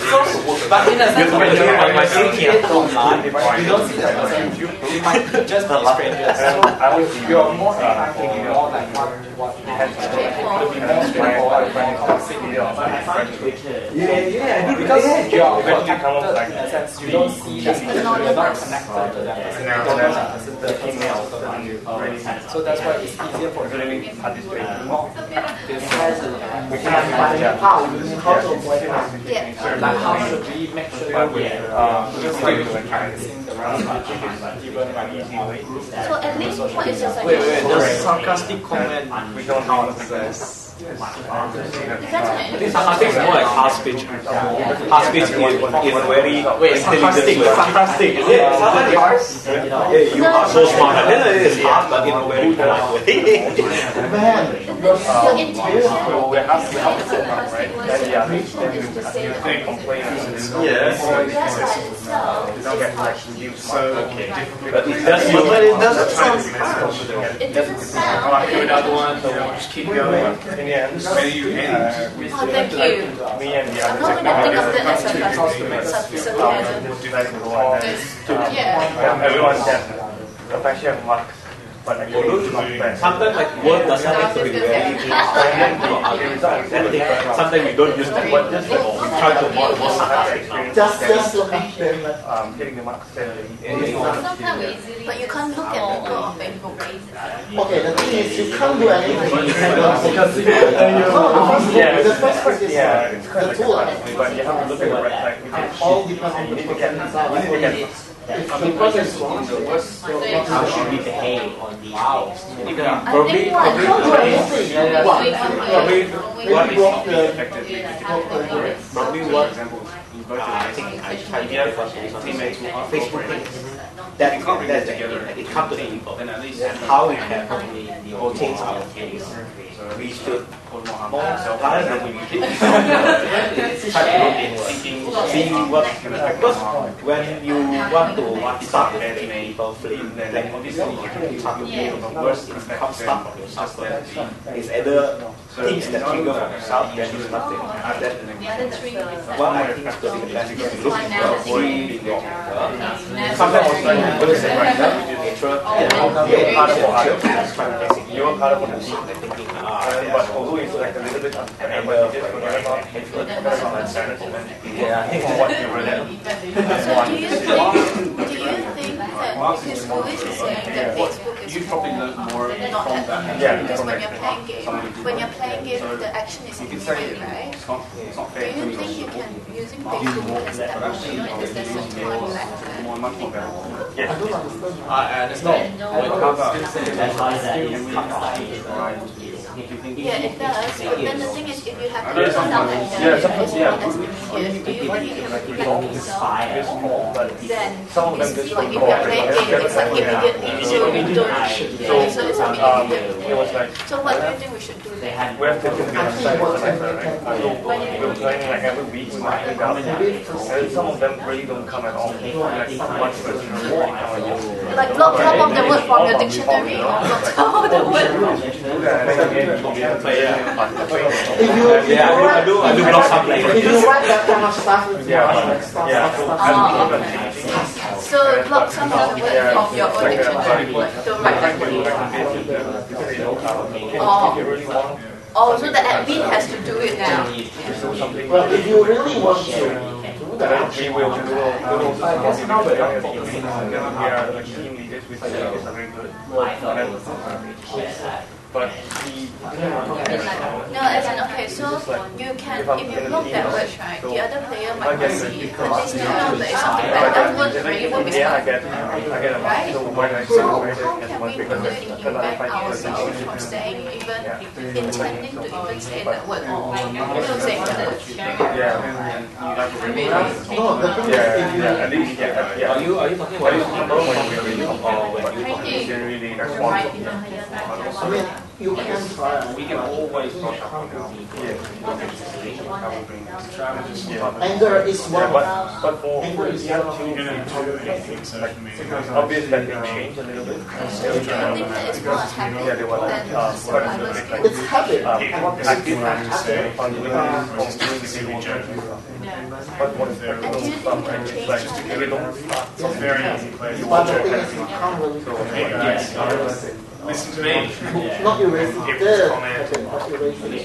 But in a sense, when you're when you're seeing it online, you don't see the person. You might just be strangers. I would you're more uh, thinking more like what what has to be more straightforward when it comes to video of friendship. Yeah, yeah, because you're when you come up like that, you don't see them, you're not connected to them. You don't have the email, so that's why it's easier for you to participate more. We can imagine how how to avoid that. Like how should we make sure we uh prioritizing the even like easy way. So at least what is your suggestion? Wait, wait, the sarcastic comment we don't count as. I think sarcastic is more like hard speech. Hard speech is, is very wait, sarcastic, sarcastic, is it? Yeah, you are so smart. And then it is hard, but in a very polite way. Man, Uh, we we have we have to right? Then yeah, then they complain. Yes. You don't get like reduced. So okay, but it does. But it doesn't sound. It doesn't sound. Oh, I do another one. So we'll just keep going. In the end, maybe you end. Oh, thank you. Me and the I'm other not going to think of that as technologists. sarcasm. Yeah. Everyone can appreciate marks. But like, sometimes like word doesn't have to be very sometimes we don't use the word, just we try to more more sarcastic. Just just look at them. Um, getting the marks steadily. But you can't look at people on Facebook. Okay, the thing is you can't do anything. Because yeah, the first part is yeah, it's kind the of tool. like, but you have to look at the red flag. It all depends on You the need to get, you need to get. If the person is wrong, How should we behave on these things? probably probably Probably maybe block the Probably what I think I try to get from teammates who are Facebook things. That that together it comes to the people. And at least how we can rotate our case. We should more rather than we try to look in thinking, see what because when you want to start making people flame, then obviously you have to be the worst income start from yourself. It's either things that trigger from yourself, then you start it. What I think is going to be the best is to look at the free being sometimes also like you say right now, nature, you're part of the you're part of the team, thinking, but although it's like a little bit unfair, but you just forget about hatred, forget about unfairness, yeah, I think what you really So do you think, do you think that because Louis is saying that Facebook is more not that yeah, because when you're playing game, when you're playing game, the action is immediate, right? Do you think you can using Facebook as that option, or is there some time left? Yeah. I don't understand. I understand. Yeah, it does. But then the thing is, if you have to turn down like that, Yeah, it's sometimes, not yeah. as immediate. Do you think you can reflect yourself? Then Some of them it's just like if don't you're playing game, it's like immediately, so you don't. Yeah, so it's um, immediate. it was like So what do you think we should do then? we have to think on side for side, right? So we're playing like every week, we might pick up, and some of them really don't come at all. Like one person or more come at all. Like block half of the word from your dictionary, or block half of the word. If you, if Yeah, you I do, I do, I do block some like if you write that kind of stuff, it's Yeah, like stuff, yeah. stuff, Oh, stuff. okay. So block some of the word from your own dictionary. Don't write that word. Oh. Oh, so the admin has to do it now. Well, if you really want to do that, We will, we will, we will. I guess now we are like team leaders, which I think is very good. But he, No, as in, okay, so you can, if you block that word, right, the other player might not see it, but they still know that it's something bad. That word really will be yeah, I smart. get, I get a lot. Right? So when I So say how it can was we because really prevent ourselves from saying, even intending to even say that word, or even saying that word? yeah, Really? no, the thing yeah, is, if you, yeah, at least yeah, yeah. Are you are you talking What about is people when we really talk or when you really respond? I mean, you can try. We can always brush up on our Anger is one. but, but for anger is one of obvious that they change a little bit. Yeah, they were like, uh, it's habit. Uh, I did actually on the but what is there? Like, we don't start. It's very easy place. But the thing is, you can't really Yes. Listen to me. not erasing the habit, but erasing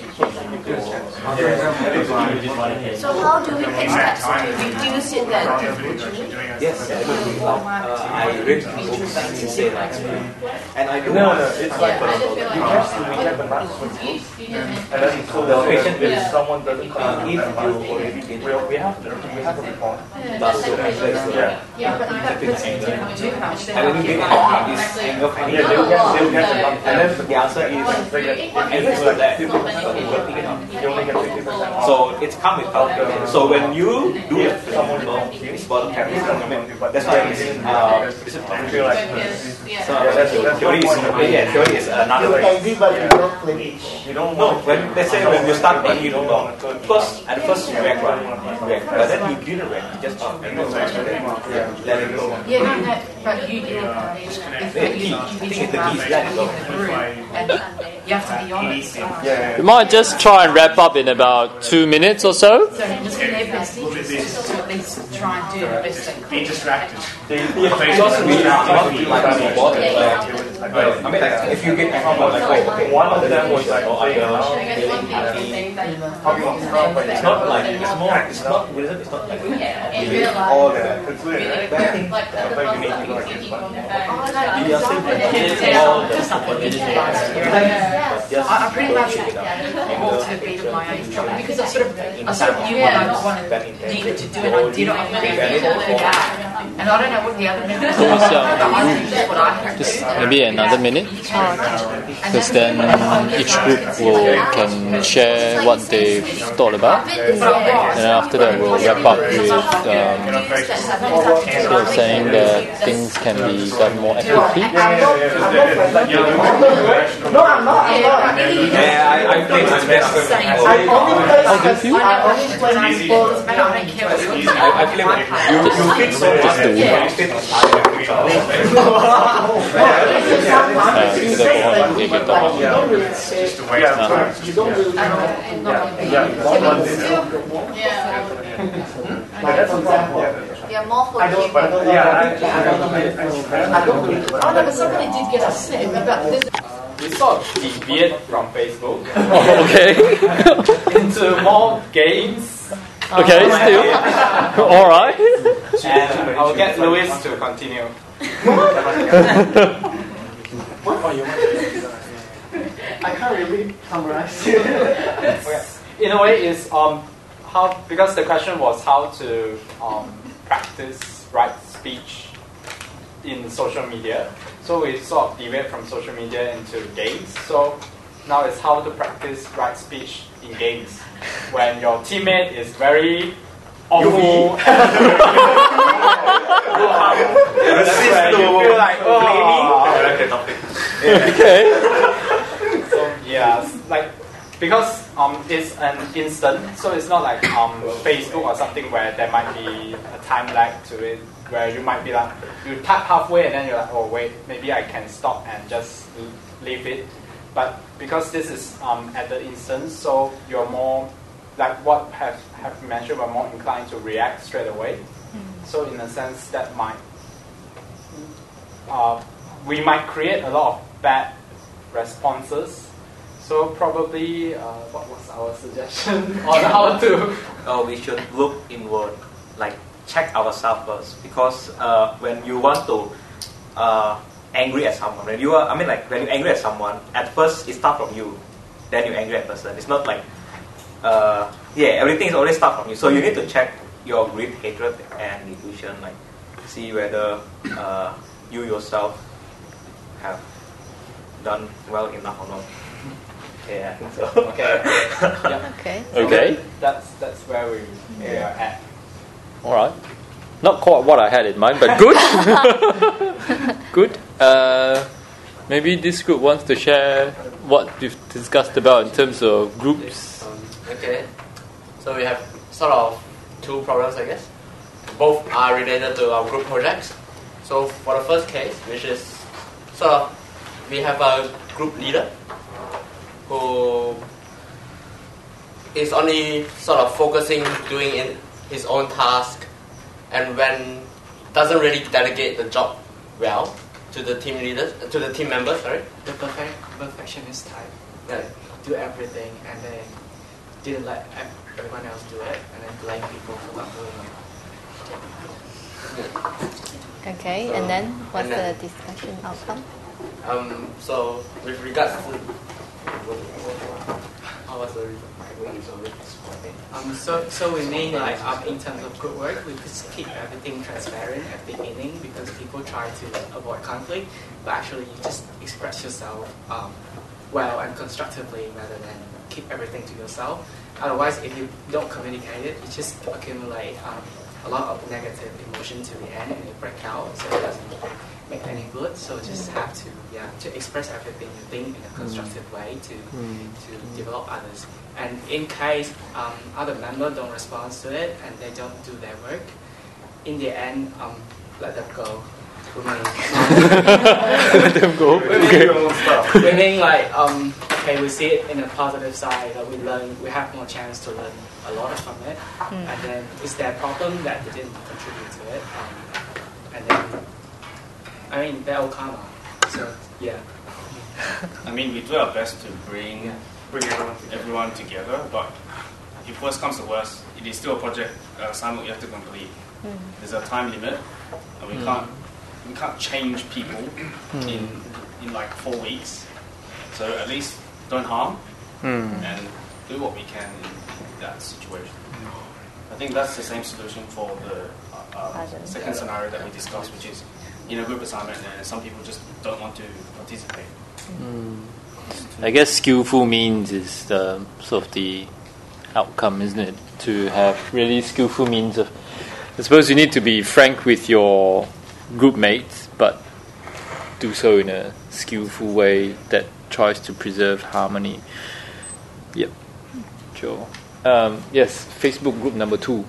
So how do we take steps to reduce it then? Yes, I do. Uh, I read books to say that. And I do. No, no, it's like Yeah, I we just feel like have to we have a master book, and then so the patient if someone doesn't come in, we we have to we have a report. That's it. Yeah. Yeah, but you have to too much. And when you get hot, is anger Yeah, they'll get they'll get the lump. And then the answer is they get anger like that. you only get fifty percent. So it's come without. So when you do it, someone wrong, it's about chemical. That's why it's uh, it's a feel like so that's theory is yeah, theory is another You way. angry, but you don't play it. You don't No, when let's say when you start playing, you don't wrong. First, at first you react right, react, but then you didn't react. You just let it go. Yeah, no, no, but you did. The key, I think the key is let it go. And you have to be honest. Yeah. We might just try and wrap up in about two minutes or so. So just in their best interest to at least try and do the best they Be could. distracted. It's also really not be like bothered. Like, I mean, like if you get like, like okay, One of them was like, oh, I know. it's not like it's more. It's not. It's not like all the bad things that you need to go like this. But you are saying all the stuff that you need to do. I, I pretty much walked to the beat of my own drum because I sort of, I sort of knew what I wanted, needed to do, and I did it. I really felt bad. And I don't know what the other members So, but I think that's what I had to just do. maybe another minute, because then each group will can share what they've thought about, and then after that we'll wrap up with um, sort of saying that things can be done more accurately. No, I'm not. I'm not. Yeah, I, I played my best. I only play How do you feel? I only play sports. I don't care what you I, I feel like you, you fit so much. the You way. fit Uh, kita dah pohon, okay, kita pohon. You don't really say. Just the way Uh-huh. You don't really. Like for example, You're more I don't. I don't. Yeah, I- I don't. I don't really. Oh no, but somebody did get upset about this. We sort of deviate from Facebook Okay. into more games. Okay, still. All right. And I'll get Louis to continue. I can't really summarize. Okay. In a way, is um how because the question was how to um, practice right speech in social media. So we sort of deviate from social media into games. So now it's how to practice right speech in games when your teammate is very awful. That's where you feel like blaming. Okay. So yeah, it's like because um it's an instant, so it's not like um Facebook or something where there might be a time lag to it, where you might be like you type halfway and then you're like, oh wait, maybe I can stop and just leave it. But because this is um at the instant, so you're more like what have have mentioned, we're more inclined to react straight away. So in a sense, that might uh, we might create a lot of bad responses. So probably, uh, what was our suggestion on how to? Oh, we should look inward, like check ourselves first, because uh, when you want to uh, angry at someone, when you are, I mean, like when you angry at someone, at first it starts from you, then you angry at person. It's not like, uh, yeah, everything is always start from you. So you need to check your greed, hatred, and illusion, like see whether uh, you yourself have done well enough or not. Yeah, I think so. Okay. Yeah. Okay. Okay. That's that's where we, we are at. All right. Not quite what I had in mind, but good. Good. Uh, maybe this group wants to share what we've discussed about in terms of groups. Okay, so we have sort of two problems, I guess. Both are related to our group projects. So for the first case, which is sort of, we have a group leader who is only sort of focusing doing in his own task, and when doesn't really delegate the job well to the team leaders, to the team members. Sorry. The perfect perfectionist type. Right. Do everything and then didn't let everyone else do it, and then blame people for not doing it. Okay, So, and then what's and then- the discussion outcome? Um, so with regards to how was the reason? Um, so, so we mean like um, in terms of group work, we just keep everything transparent at the beginning because people try to avoid conflict, but actually you just express yourself um, well and constructively rather than keep everything to yourself. Otherwise, if you don't communicate it, you just accumulate um, a lot of negative emotion to the end and it break out, so it doesn't make any good. So just have to yeah to express everything you think in a constructive way to to develop others. And in case um, other members don't respond to it and they don't do their work, in the end, um, let them go. We mean, Let them go. We mean, Okay. we mean like um, okay, we see it in a positive side that we learn, we have more chance to learn a lot from it. Mm. And then it's their problem that they didn't contribute to it. Um, and then, I mean, they're all karma. So yeah. I mean, we do our best to bring bring everyone, everyone together, but if worst comes to worst, it is still a project uh, assignment you have to complete. Mm. There's a time limit, and we Mm. can't we can't change people Mm. in in like four weeks. So at least don't harm Mm. and do what we can in that situation. I think that's the same solution for the uh, uh, second scenario that we discussed, which is in a group assignment and some people just don't want to participate. Mm. I guess skillful means is the, sort of the outcome, isn't it? To have really skillful means of, I suppose you need to be frank with your group mates, but do so in a skillful way that tries to preserve harmony. Yep, sure. Um, yes, Facebook group number two.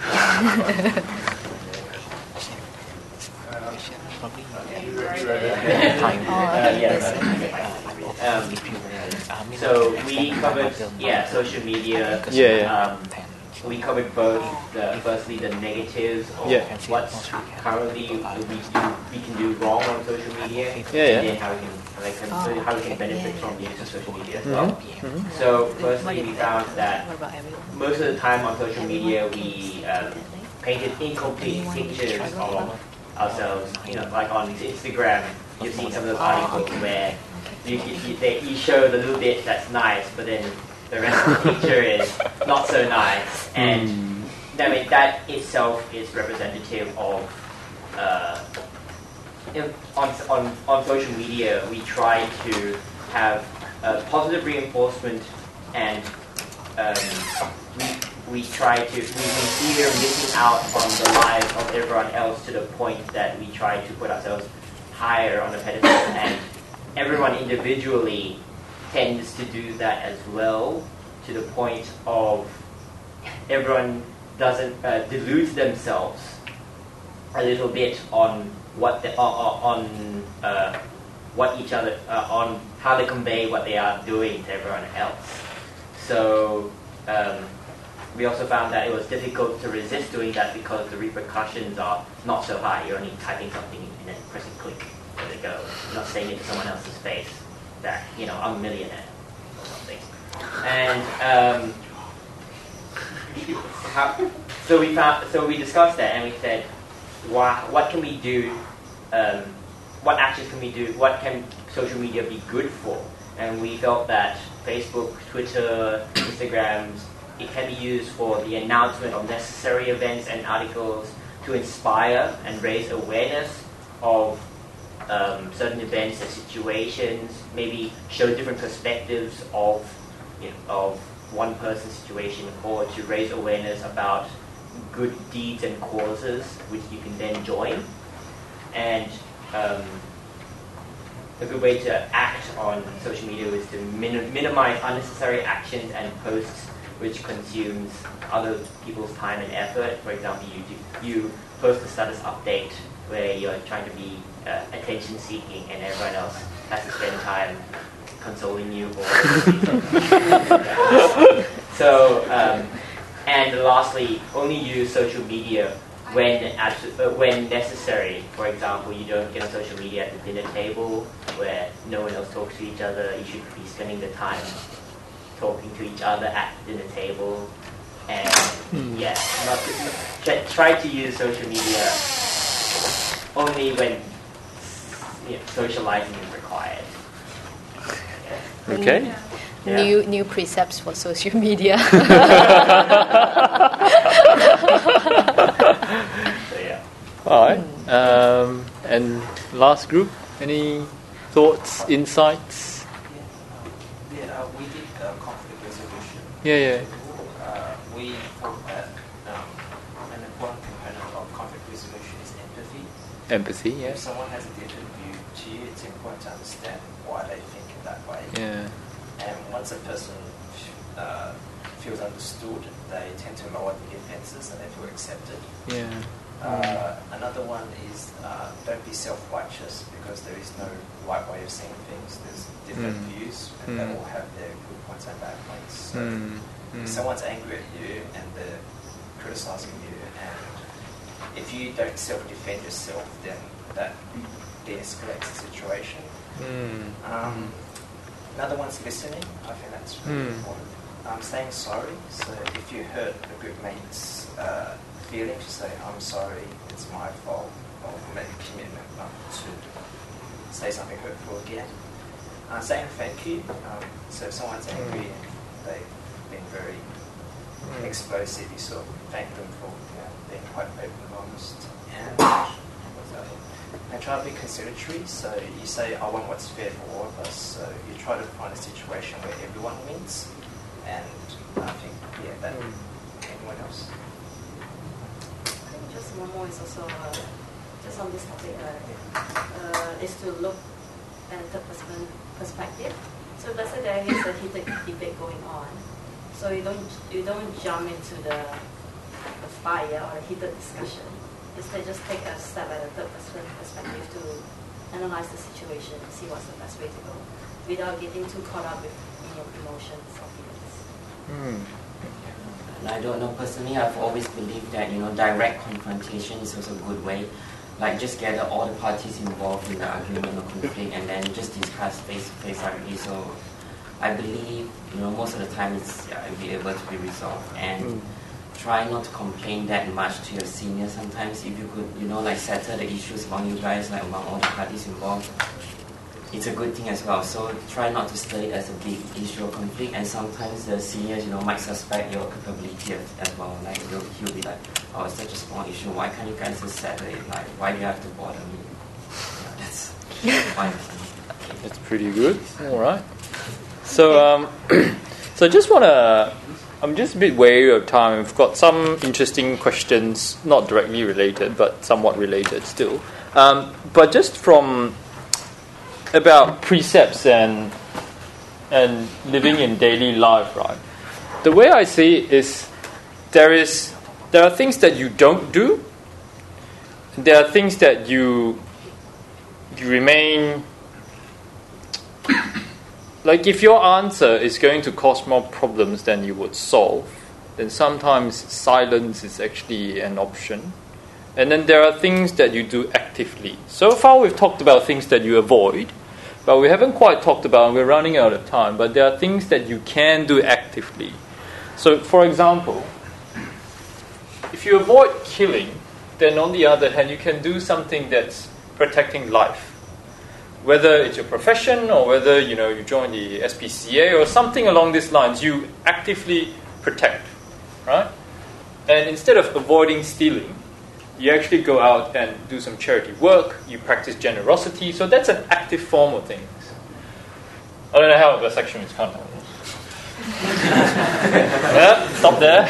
Uh, yes. Um, so we covered, yeah, social media. Yeah, yeah. Um, we covered both, the, firstly, the negatives of Yeah. what's currently we, do, we can do wrong on social media, Yeah, yeah. and then how we can, how we can, so how we can benefit from using social media as well. Mhm. So firstly, we found that most of the time on social media we um, painted incomplete pictures of ourselves. You know, like on Instagram, you see some of the articles where you, you, they, you show the little bit that's nice, but then the rest of the picture is not so nice. And I mean, that itself is representative of, uh, in, on, on, on social media, we try to have uh, positive reinforcement, and um, we, we try to, we fear missing out on the lives of everyone else to the point that we try to put ourselves higher on the pedestal, and everyone individually tends to do that as well, to the point of everyone doesn't uh, deludes themselves a little bit on what the, uh, on uh, what each other uh, on how they convey what they are doing to everyone else. So um, we also found that it was difficult to resist doing that because the repercussions are not so high. You're only typing something and then pressing click. There they go. You're not saying it to someone else's face that, you know, I'm a millionaire or something. And um, how, so we found, so we discussed that, and we said, why, what can we do? Um, what actions can we do? What can social media be good for? And we felt that Facebook, Twitter, Instagrams, it can be used for the announcement of necessary events and articles to inspire and raise awareness of um, certain events and situations, maybe show different perspectives of, you know, of one person's situation, or to raise awareness about good deeds and causes which you can then join. And um, a good way to act on social media is to min- minimize unnecessary actions and posts which consumes other people's time and effort. For example, you do, you post a status update where you're trying to be uh, attention seeking and everyone else has to spend time consoling you. Or so, um, and lastly, only use social media when abso- uh, when necessary. For example, you don't get on social media at the dinner table where no one else talks to each other. You should be spending the time talking to each other at the dinner table. And mm. yeah, not to, try, try to use social media only when you know, socializing is required. Yeah. Okay. Yeah. New new precepts for social media. So, yeah. All right. Um, and last group, any thoughts, insights? Yeah, yeah uh, we did uh, conflict resolution. Yeah, yeah. Uh, we thought that um, an important component of conflict resolution is empathy. Empathy, yeah. If someone has a different view to you, it's important to understand why they think in that way. Yeah. And once a person uh, feels understood, they tend to lower the defenses and they feel accepted. Yeah. Uh, another one is uh, don't be self-righteous, because there is no right way of seeing things. There's different Mm. views, and Mm. they all have their good points and bad points. So Mm. if Mm. someone's angry at you and they're criticizing you, and if you don't self-defend yourself, then that de-escalates the situation. Mm. Um, another one's listening. I think that's really Mm. important. Um, saying sorry. So if you hurt a group mate's uh, feeling, to say, I'm sorry, it's my fault, or make a commitment not to say something hurtful again. Uh, saying thank you. Um, so if someone's angry and they've been very Mm. explosive, you sort of thank them for you know, being quite open and honest. And what's that? And try to be conciliatory. So you say, I want what's fair for all of us. So you try to find a situation where everyone wins. And I think, yeah, that. Mm. Anyone else? I think just one more is also uh, just on this topic uh, uh, is to look at the person perspective. So let's say there is a heated debate going on, so you don't you don't jump into the, the fire or a heated discussion. Instead, just take a step at a third person perspective to analyze the situation, see what's the best way to go, without getting too caught up with you know, emotions or feelings. Mm. And I don't know, personally, I've always believed that, you know, direct confrontation is also a good way. Like, just gather all the parties involved in the argument or conflict and then just discuss face-to-face directly. So I believe, you know, most of the time it's yeah, it'll be able to be resolved. And mm. try not to complain that much to your seniors sometimes. If you could, you know, like settle the issues among you guys, like among all the parties involved, it's a good thing as well. So try not to stir it as a big issue or conflict. And sometimes the seniors, you know, might suspect your capability as, as well. Like he'll, he'll be like, "Oh, it's such a small issue. Why can't you guys just settle it? Like, why do you have to bother me?" Yeah, that's fine. That's pretty good. All right. So, um, so I just want to. I'm just a bit wary of time. We've got some interesting questions, not directly related, but somewhat related still. Um, but just from about precepts and and living in daily life, right? The way I see it is there is there are things that you don't do. There are things that you you remain like if your answer is going to cause more problems than you would solve, then sometimes silence is actually an option. And then there are things that you do actively. So far we've talked about things that you avoid, but we haven't quite talked about, and we're running out of time, but there are things that you can do actively. So for example, if you avoid killing, then on the other hand, you can do something that's protecting life. Whether it's your profession or whether you know you join the S P C A or something along these lines, you actively protect, right? And instead of avoiding stealing, you actually go out and do some charity work, you practice generosity, so that's an active form of things. I don't know how the section is kind of... yeah, stop there.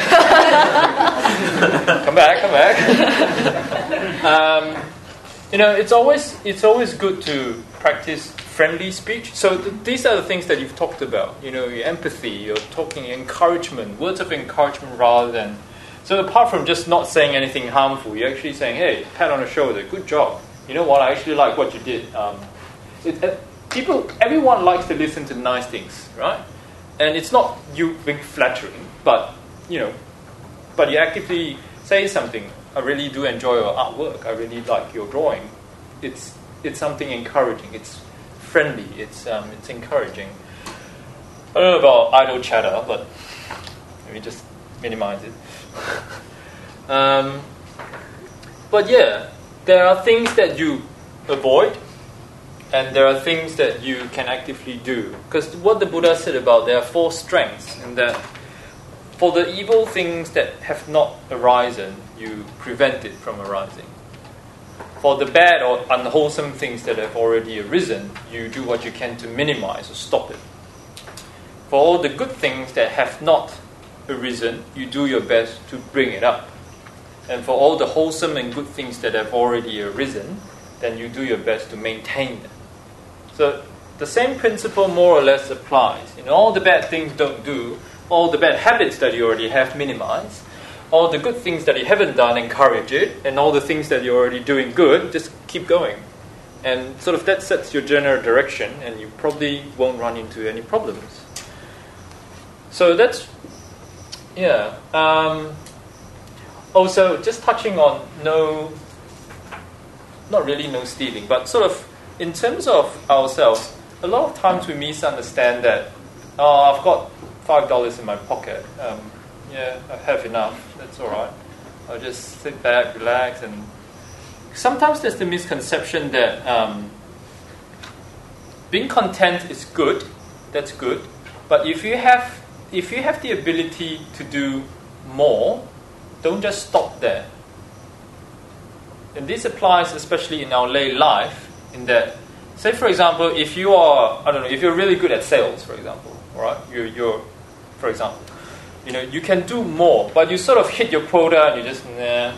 come back, come back. um, you know, it's always it's always good to practice friendly speech. So th- these are the things that you've talked about. You know, your empathy, you're talking encouragement, words of encouragement rather than. So apart from just not saying anything harmful, you're actually saying, "Hey, pat on the shoulder, good job. You know what? I actually like what you did." Um, it, uh, people, everyone likes to listen to nice things, right? And it's not you being flattering, but you know, but you actively say something. I really do enjoy your artwork. I really like your drawing. It's it's something encouraging. It's friendly. It's um, it's encouraging. I don't know about idle chatter, but let me just minimize it. um, but yeah, there are things that you avoid, and there are things that you can actively do. Because what the Buddha said about there are four strengths, and that for the evil things that have not arisen, you prevent it from arising. For the bad or unwholesome things that have already arisen, you do what you can to minimize or stop it. For all the good things that have not arisen, you do your best to bring it up. And for all the wholesome and good things that have already arisen, then you do your best to maintain them. So the same principle more or less applies. You know, all the bad things don't do, all the bad habits that you already have, minimize. All the good things that you haven't done, encourage it. And all the things that you're already doing good, just keep going. And sort of that sets your general direction, and you probably won't run into any problems. So that's, yeah. Um, also, just touching on no, not really no stealing, but sort of in terms of ourselves, a lot of times we misunderstand that, oh, I've got five dollars in my pocket. Um, yeah, I have enough. That's all right. I'll just sit back, relax, and sometimes there's the misconception that um, being content is good. That's good, but if you have if you have the ability to do more, don't just stop there. And this applies especially in our lay life. In that, say for example, if you are I don't know if you're really good at sales, for example, all right, you're, you're for example. You know, you can do more, but you sort of hit your quota and you just, nah.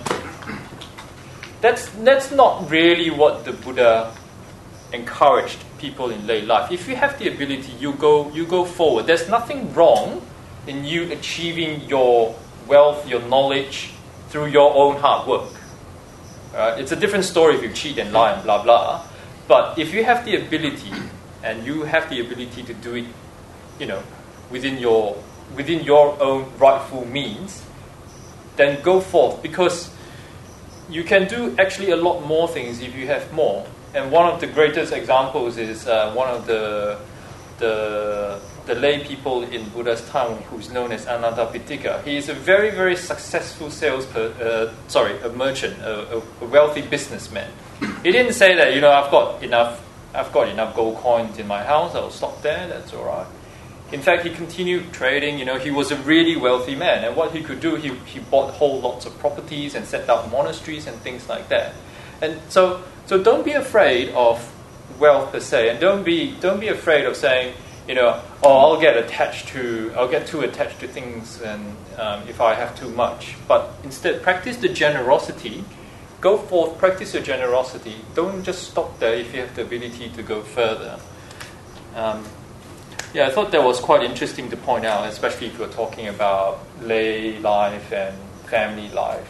That's, that's not really what the Buddha encouraged people in lay life. If you have the ability, you go, you go forward. There's nothing wrong in you achieving your wealth, your knowledge, through your own hard work. Right? It's a different story if you cheat and lie and blah, blah. But if you have the ability, and you have the ability to do it, you know, within your within your own rightful means, then go forth, because you can do actually a lot more things if you have more. And one of the greatest examples is uh, one of the the the lay people in Buddha's time, who's known as Anathapindika. He is a very very successful sales per, uh, sorry a merchant, a, a wealthy businessman. He didn't say that, you know, I've got enough I've got enough gold coins in my house, I'll stop there, that's all right. In fact, he continued trading. You know, he was a really wealthy man, and what he could do, he, he bought whole lots of properties and set up monasteries and things like that. And so, so don't be afraid of wealth per se, and don't be don't be afraid of saying, you know, oh, I'll get attached to, I'll get too attached to things, and um, if I have too much. But instead, practice the generosity. Go forth, practice your generosity. Don't just stop there if you have the ability to go further. Um, Yeah, I thought that was quite interesting to point out, especially if you're talking about lay life and family life.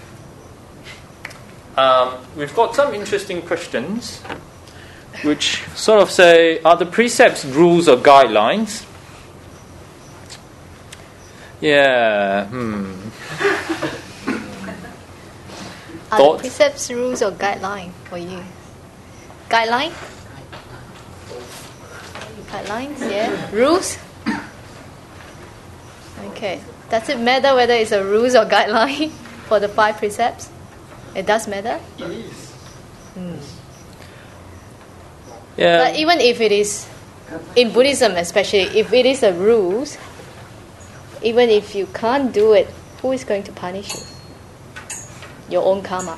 Um, we've got some interesting questions, which sort of say, are the precepts rules or guidelines? Yeah, hmm. Are the precepts rules or guideline for you? Guideline? Guidelines, yeah. Rules? Okay. Does it matter whether it's a rules or guideline for the five precepts? It does matter? Yes. Mm. Yeah. But even if it is, in Buddhism especially, if it is a rules, even if you can't do it, who is going to punish you? Your own karma.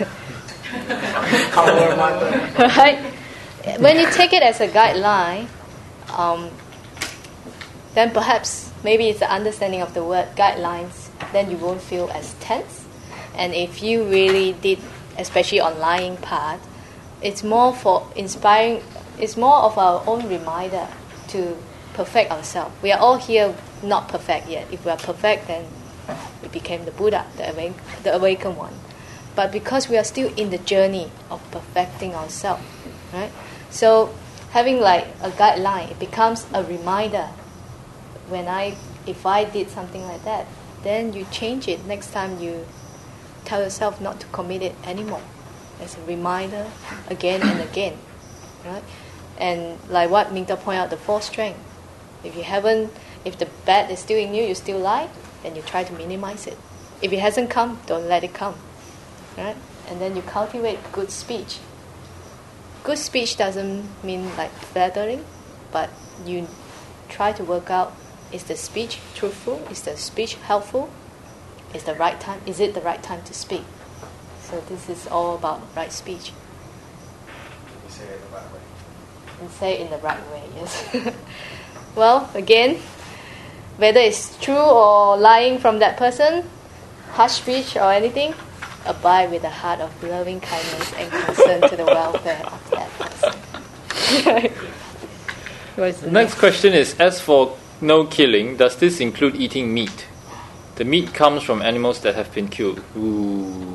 Right? When you take it as a guideline, Um, then perhaps maybe it's the understanding of the word guidelines, then you won't feel as tense. And if you really did, especially on lying part, it's more for inspiring it's more of our own reminder to perfect ourselves. We are all here not perfect yet. If we are perfect, then we became the Buddha, the, awake, the awakened one. But because we are still in the journey of perfecting ourselves, right? So having like a guideline, it becomes a reminder. When I, if I did something like that, then you change it. Next time you tell yourself not to commit it anymore. As a reminder again and again, right? And like what Minta pointed out, the fourth strength. If you haven't, if the bad is still in you, you still lie, then you try to minimize it. If it hasn't come, don't let it come, right? And then you cultivate good speech. Good speech doesn't mean like flattering, but you try to work out, is the speech truthful? Is the speech helpful? Is the right time? Is it the right time to speak? So this is all about right speech. You say it in the right way. And say it in the right way, yes. Well, again, whether it's true or lying from that person, harsh speech or anything, abide with a heart of loving kindness and concern to the welfare of that person. The, the next question is, as for no killing, does this include eating meat? The meat comes from animals that have been killed. Ooh.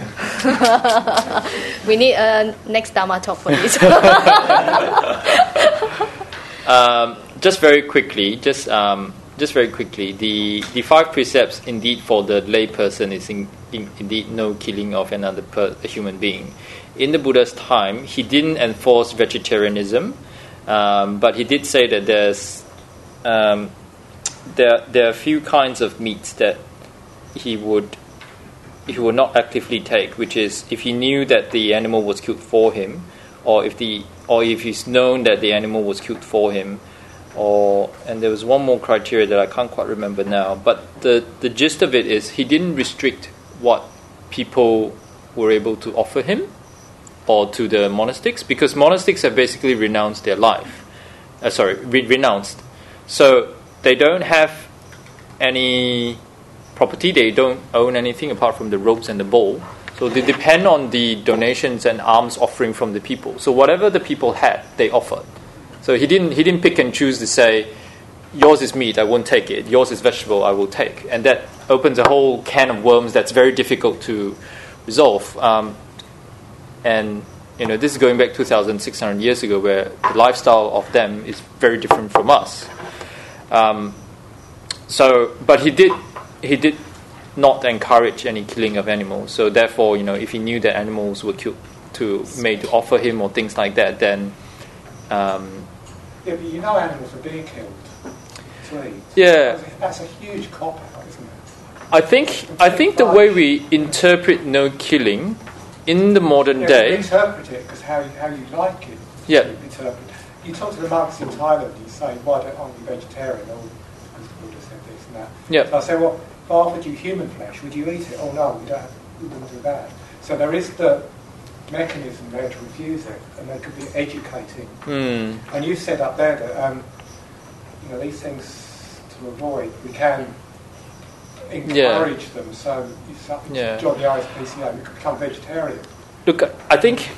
We need a next Dharma talk for this. um, just very quickly, just um, just very quickly, the, the five precepts indeed for the lay person is in, in, indeed no killing of another per, a human being. In the Buddha's time, he didn't enforce vegetarianism, um, but he did say that there's um, there there are a few kinds of meats that he would he would not actively take, which is if he knew that the animal was killed for him, or if the or if he's known that the animal was killed for him, or and there was one more criteria that I can't quite remember now. But the the gist of it is he didn't restrict what people were able to offer him or to the monastics, because monastics have basically renounced their life. Uh, sorry, re- renounced. So they don't have any property, they don't own anything apart from the robes and the bowl. So they depend on the donations and alms offering from the people. So whatever the people had, they offered. So he didn't he didn't pick and choose to say, yours is meat, I won't take it. Yours is vegetable, I will take. And that opens a whole can of worms that's very difficult to resolve. Um, and you know, this is going back two thousand six hundred years ago, where the lifestyle of them is very different from us. Um, so, but he did he did not encourage any killing of animals. So therefore, you know, if he knew that animals were killed to made to offer him or things like that, then um, yeah, but you know animals are being killed to eat. Yeah, that's a huge cop out, isn't it? I think I think the way we interpret no killing in the modern yeah, day. You interpret it because how you, how you like it. Yeah. You interpret. You talk to the monks in Thailand. You say, "Why don't aren't you vegetarian?" Or because the Buddha said this and that. Yeah. So I say, "Well, if I offered you human flesh, would you eat it?" "Oh no, we don't. Have, we wouldn't do that." So there is the mechanism there to refuse it, and they could be educating. Mm. And you said up there that um, you know these things to avoid, we can encourage Yeah. them. So you start Yeah. join the I S P C A, you could become vegetarian. Look, I think.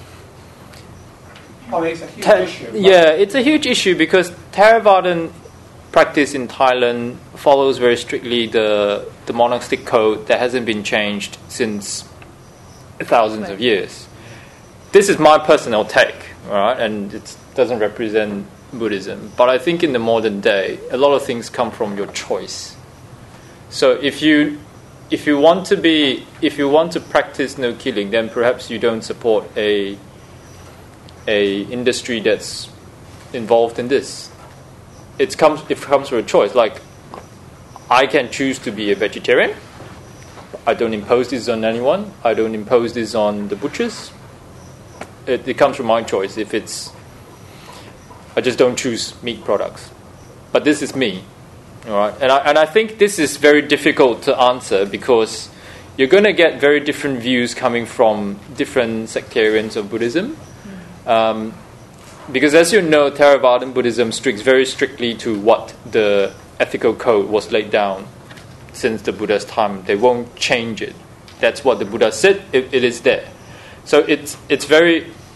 I mean, it's a huge Ta- issue. yeah, it's a huge issue because Theravadan practice in Thailand follows very strictly the the monastic code that hasn't been changed since thousands of years. This is my personal take, right? And it doesn't represent Buddhism. But I think in the modern day, a lot of things come from your choice. So if you if you want to be if you want to practice no killing, then perhaps you don't support a a industry that's involved in this. It comes it comes from a choice. Like, I can choose to be a vegetarian. I don't impose this on anyone. I don't impose this on the butchers. It, it comes from my choice. If it's, I just don't choose meat products. But this is me, all right. And I and I think this is very difficult to answer because you're going to get very different views coming from different sectarians of Buddhism. Um, because as you know, Theravadan Buddhism sticks very strictly to what the ethical code was laid down since the Buddha's time. They won't change it. That's what the Buddha said. It, it is there. So it's it's very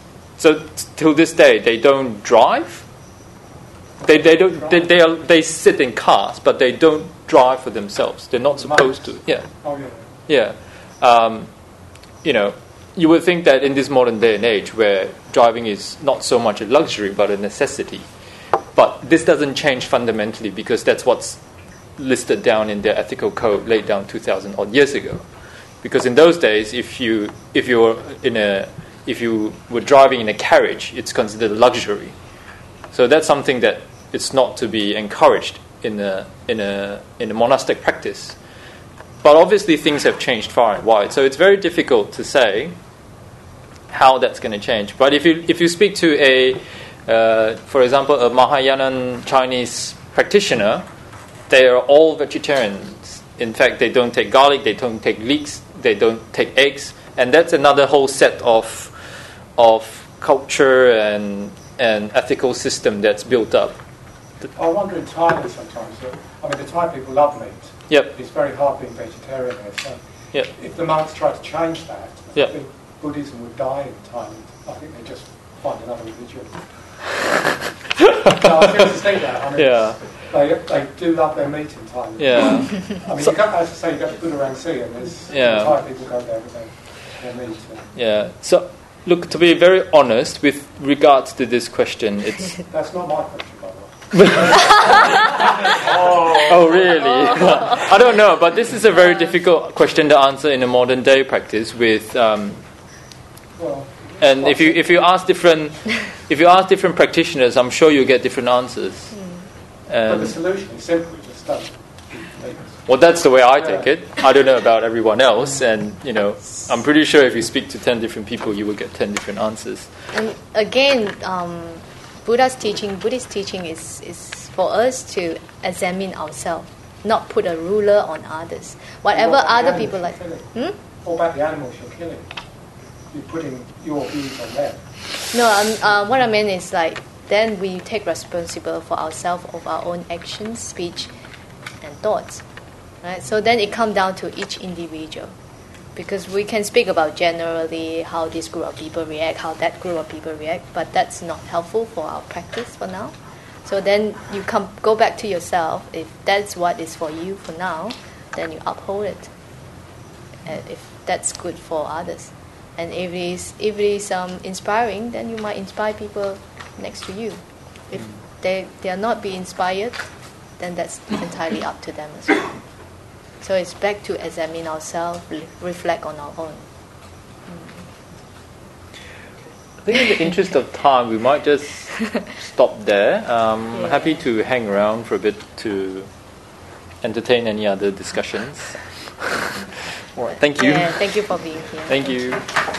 So t- till this day, they don't drive. They they don't they they, are, they sit in cars, but they don't drive for themselves. They're not supposed to. Yeah. Oh yeah. Yeah. Um, you know, you would think that in this modern day and age, where driving is not so much a luxury but a necessity, but this doesn't change fundamentally because that's what's listed down in their ethical code laid down two thousand odd years ago. Because in those days, if you if you were in a if you were driving in a carriage, it's considered a luxury. So that's something that it's not to be encouraged in a in a in a monastic practice. But obviously, things have changed far and wide. So it's very difficult to say how that's going to change. But if you if you speak to a, uh, for example, a Mahayanan Chinese practitioner, they are all vegetarians. In fact, they don't take garlic, they don't take leeks, they don't take eggs, and that's another whole set of of culture and and ethical system that's built up. I wonder in Thailand sometimes. That, I mean, the Thai people love meat. Yep. It's very hard being vegetarian there. So yep. if the monks try to change that, yep. I think Buddhism would die in Thailand. I think they just find another religion. no, I seriously think that. I mean, yeah. They, they do love their meat in Thailand. Yeah. I mean, you got, as I say, you got the Budarang Sea, and there's yeah. Thai people go there with their, their meat. And yeah. So, look, to be very honest with regards to this question, it's that's not my question, by the way. oh. oh, really? I don't know, but this is a very difficult question to answer in a modern day practice. With, um, well, and if you if you ask different if you ask different practitioners, I'm sure you'll get different answers. Mm. But the solution is simple: just don't. Well, that's the way I take it. I don't know about everyone else, and you know, I'm pretty sure if you speak to ten different people, you will get ten different answers. And again, um, Buddha's teaching, Buddhist teaching is, is for us to examine ourselves, not put a ruler on others. Whatever other people like. Hmm? What about the animals you're killing? You're putting your views on them. No, um, uh, what I mean is like, then we take responsibility for ourselves of our own actions, speech, and thoughts. Right? So then it comes down to each individual. Because we can speak about generally how this group of people react, how that group of people react, but that's not helpful for our practice for now. So then you come go back to yourself. If that's what is for you for now, then you uphold it. And if that's good for others, and if it is if it is um, inspiring, then you might inspire people next to you. If they they are not be inspired, then that's entirely up to them as well. So it's back to examine ourselves, reflect on our own. I think in the interest of time, we might just stop there. Um, yeah. Happy to hang around for a bit to entertain any other discussions. All right, thank you. Yeah, thank you for being here. Thank you.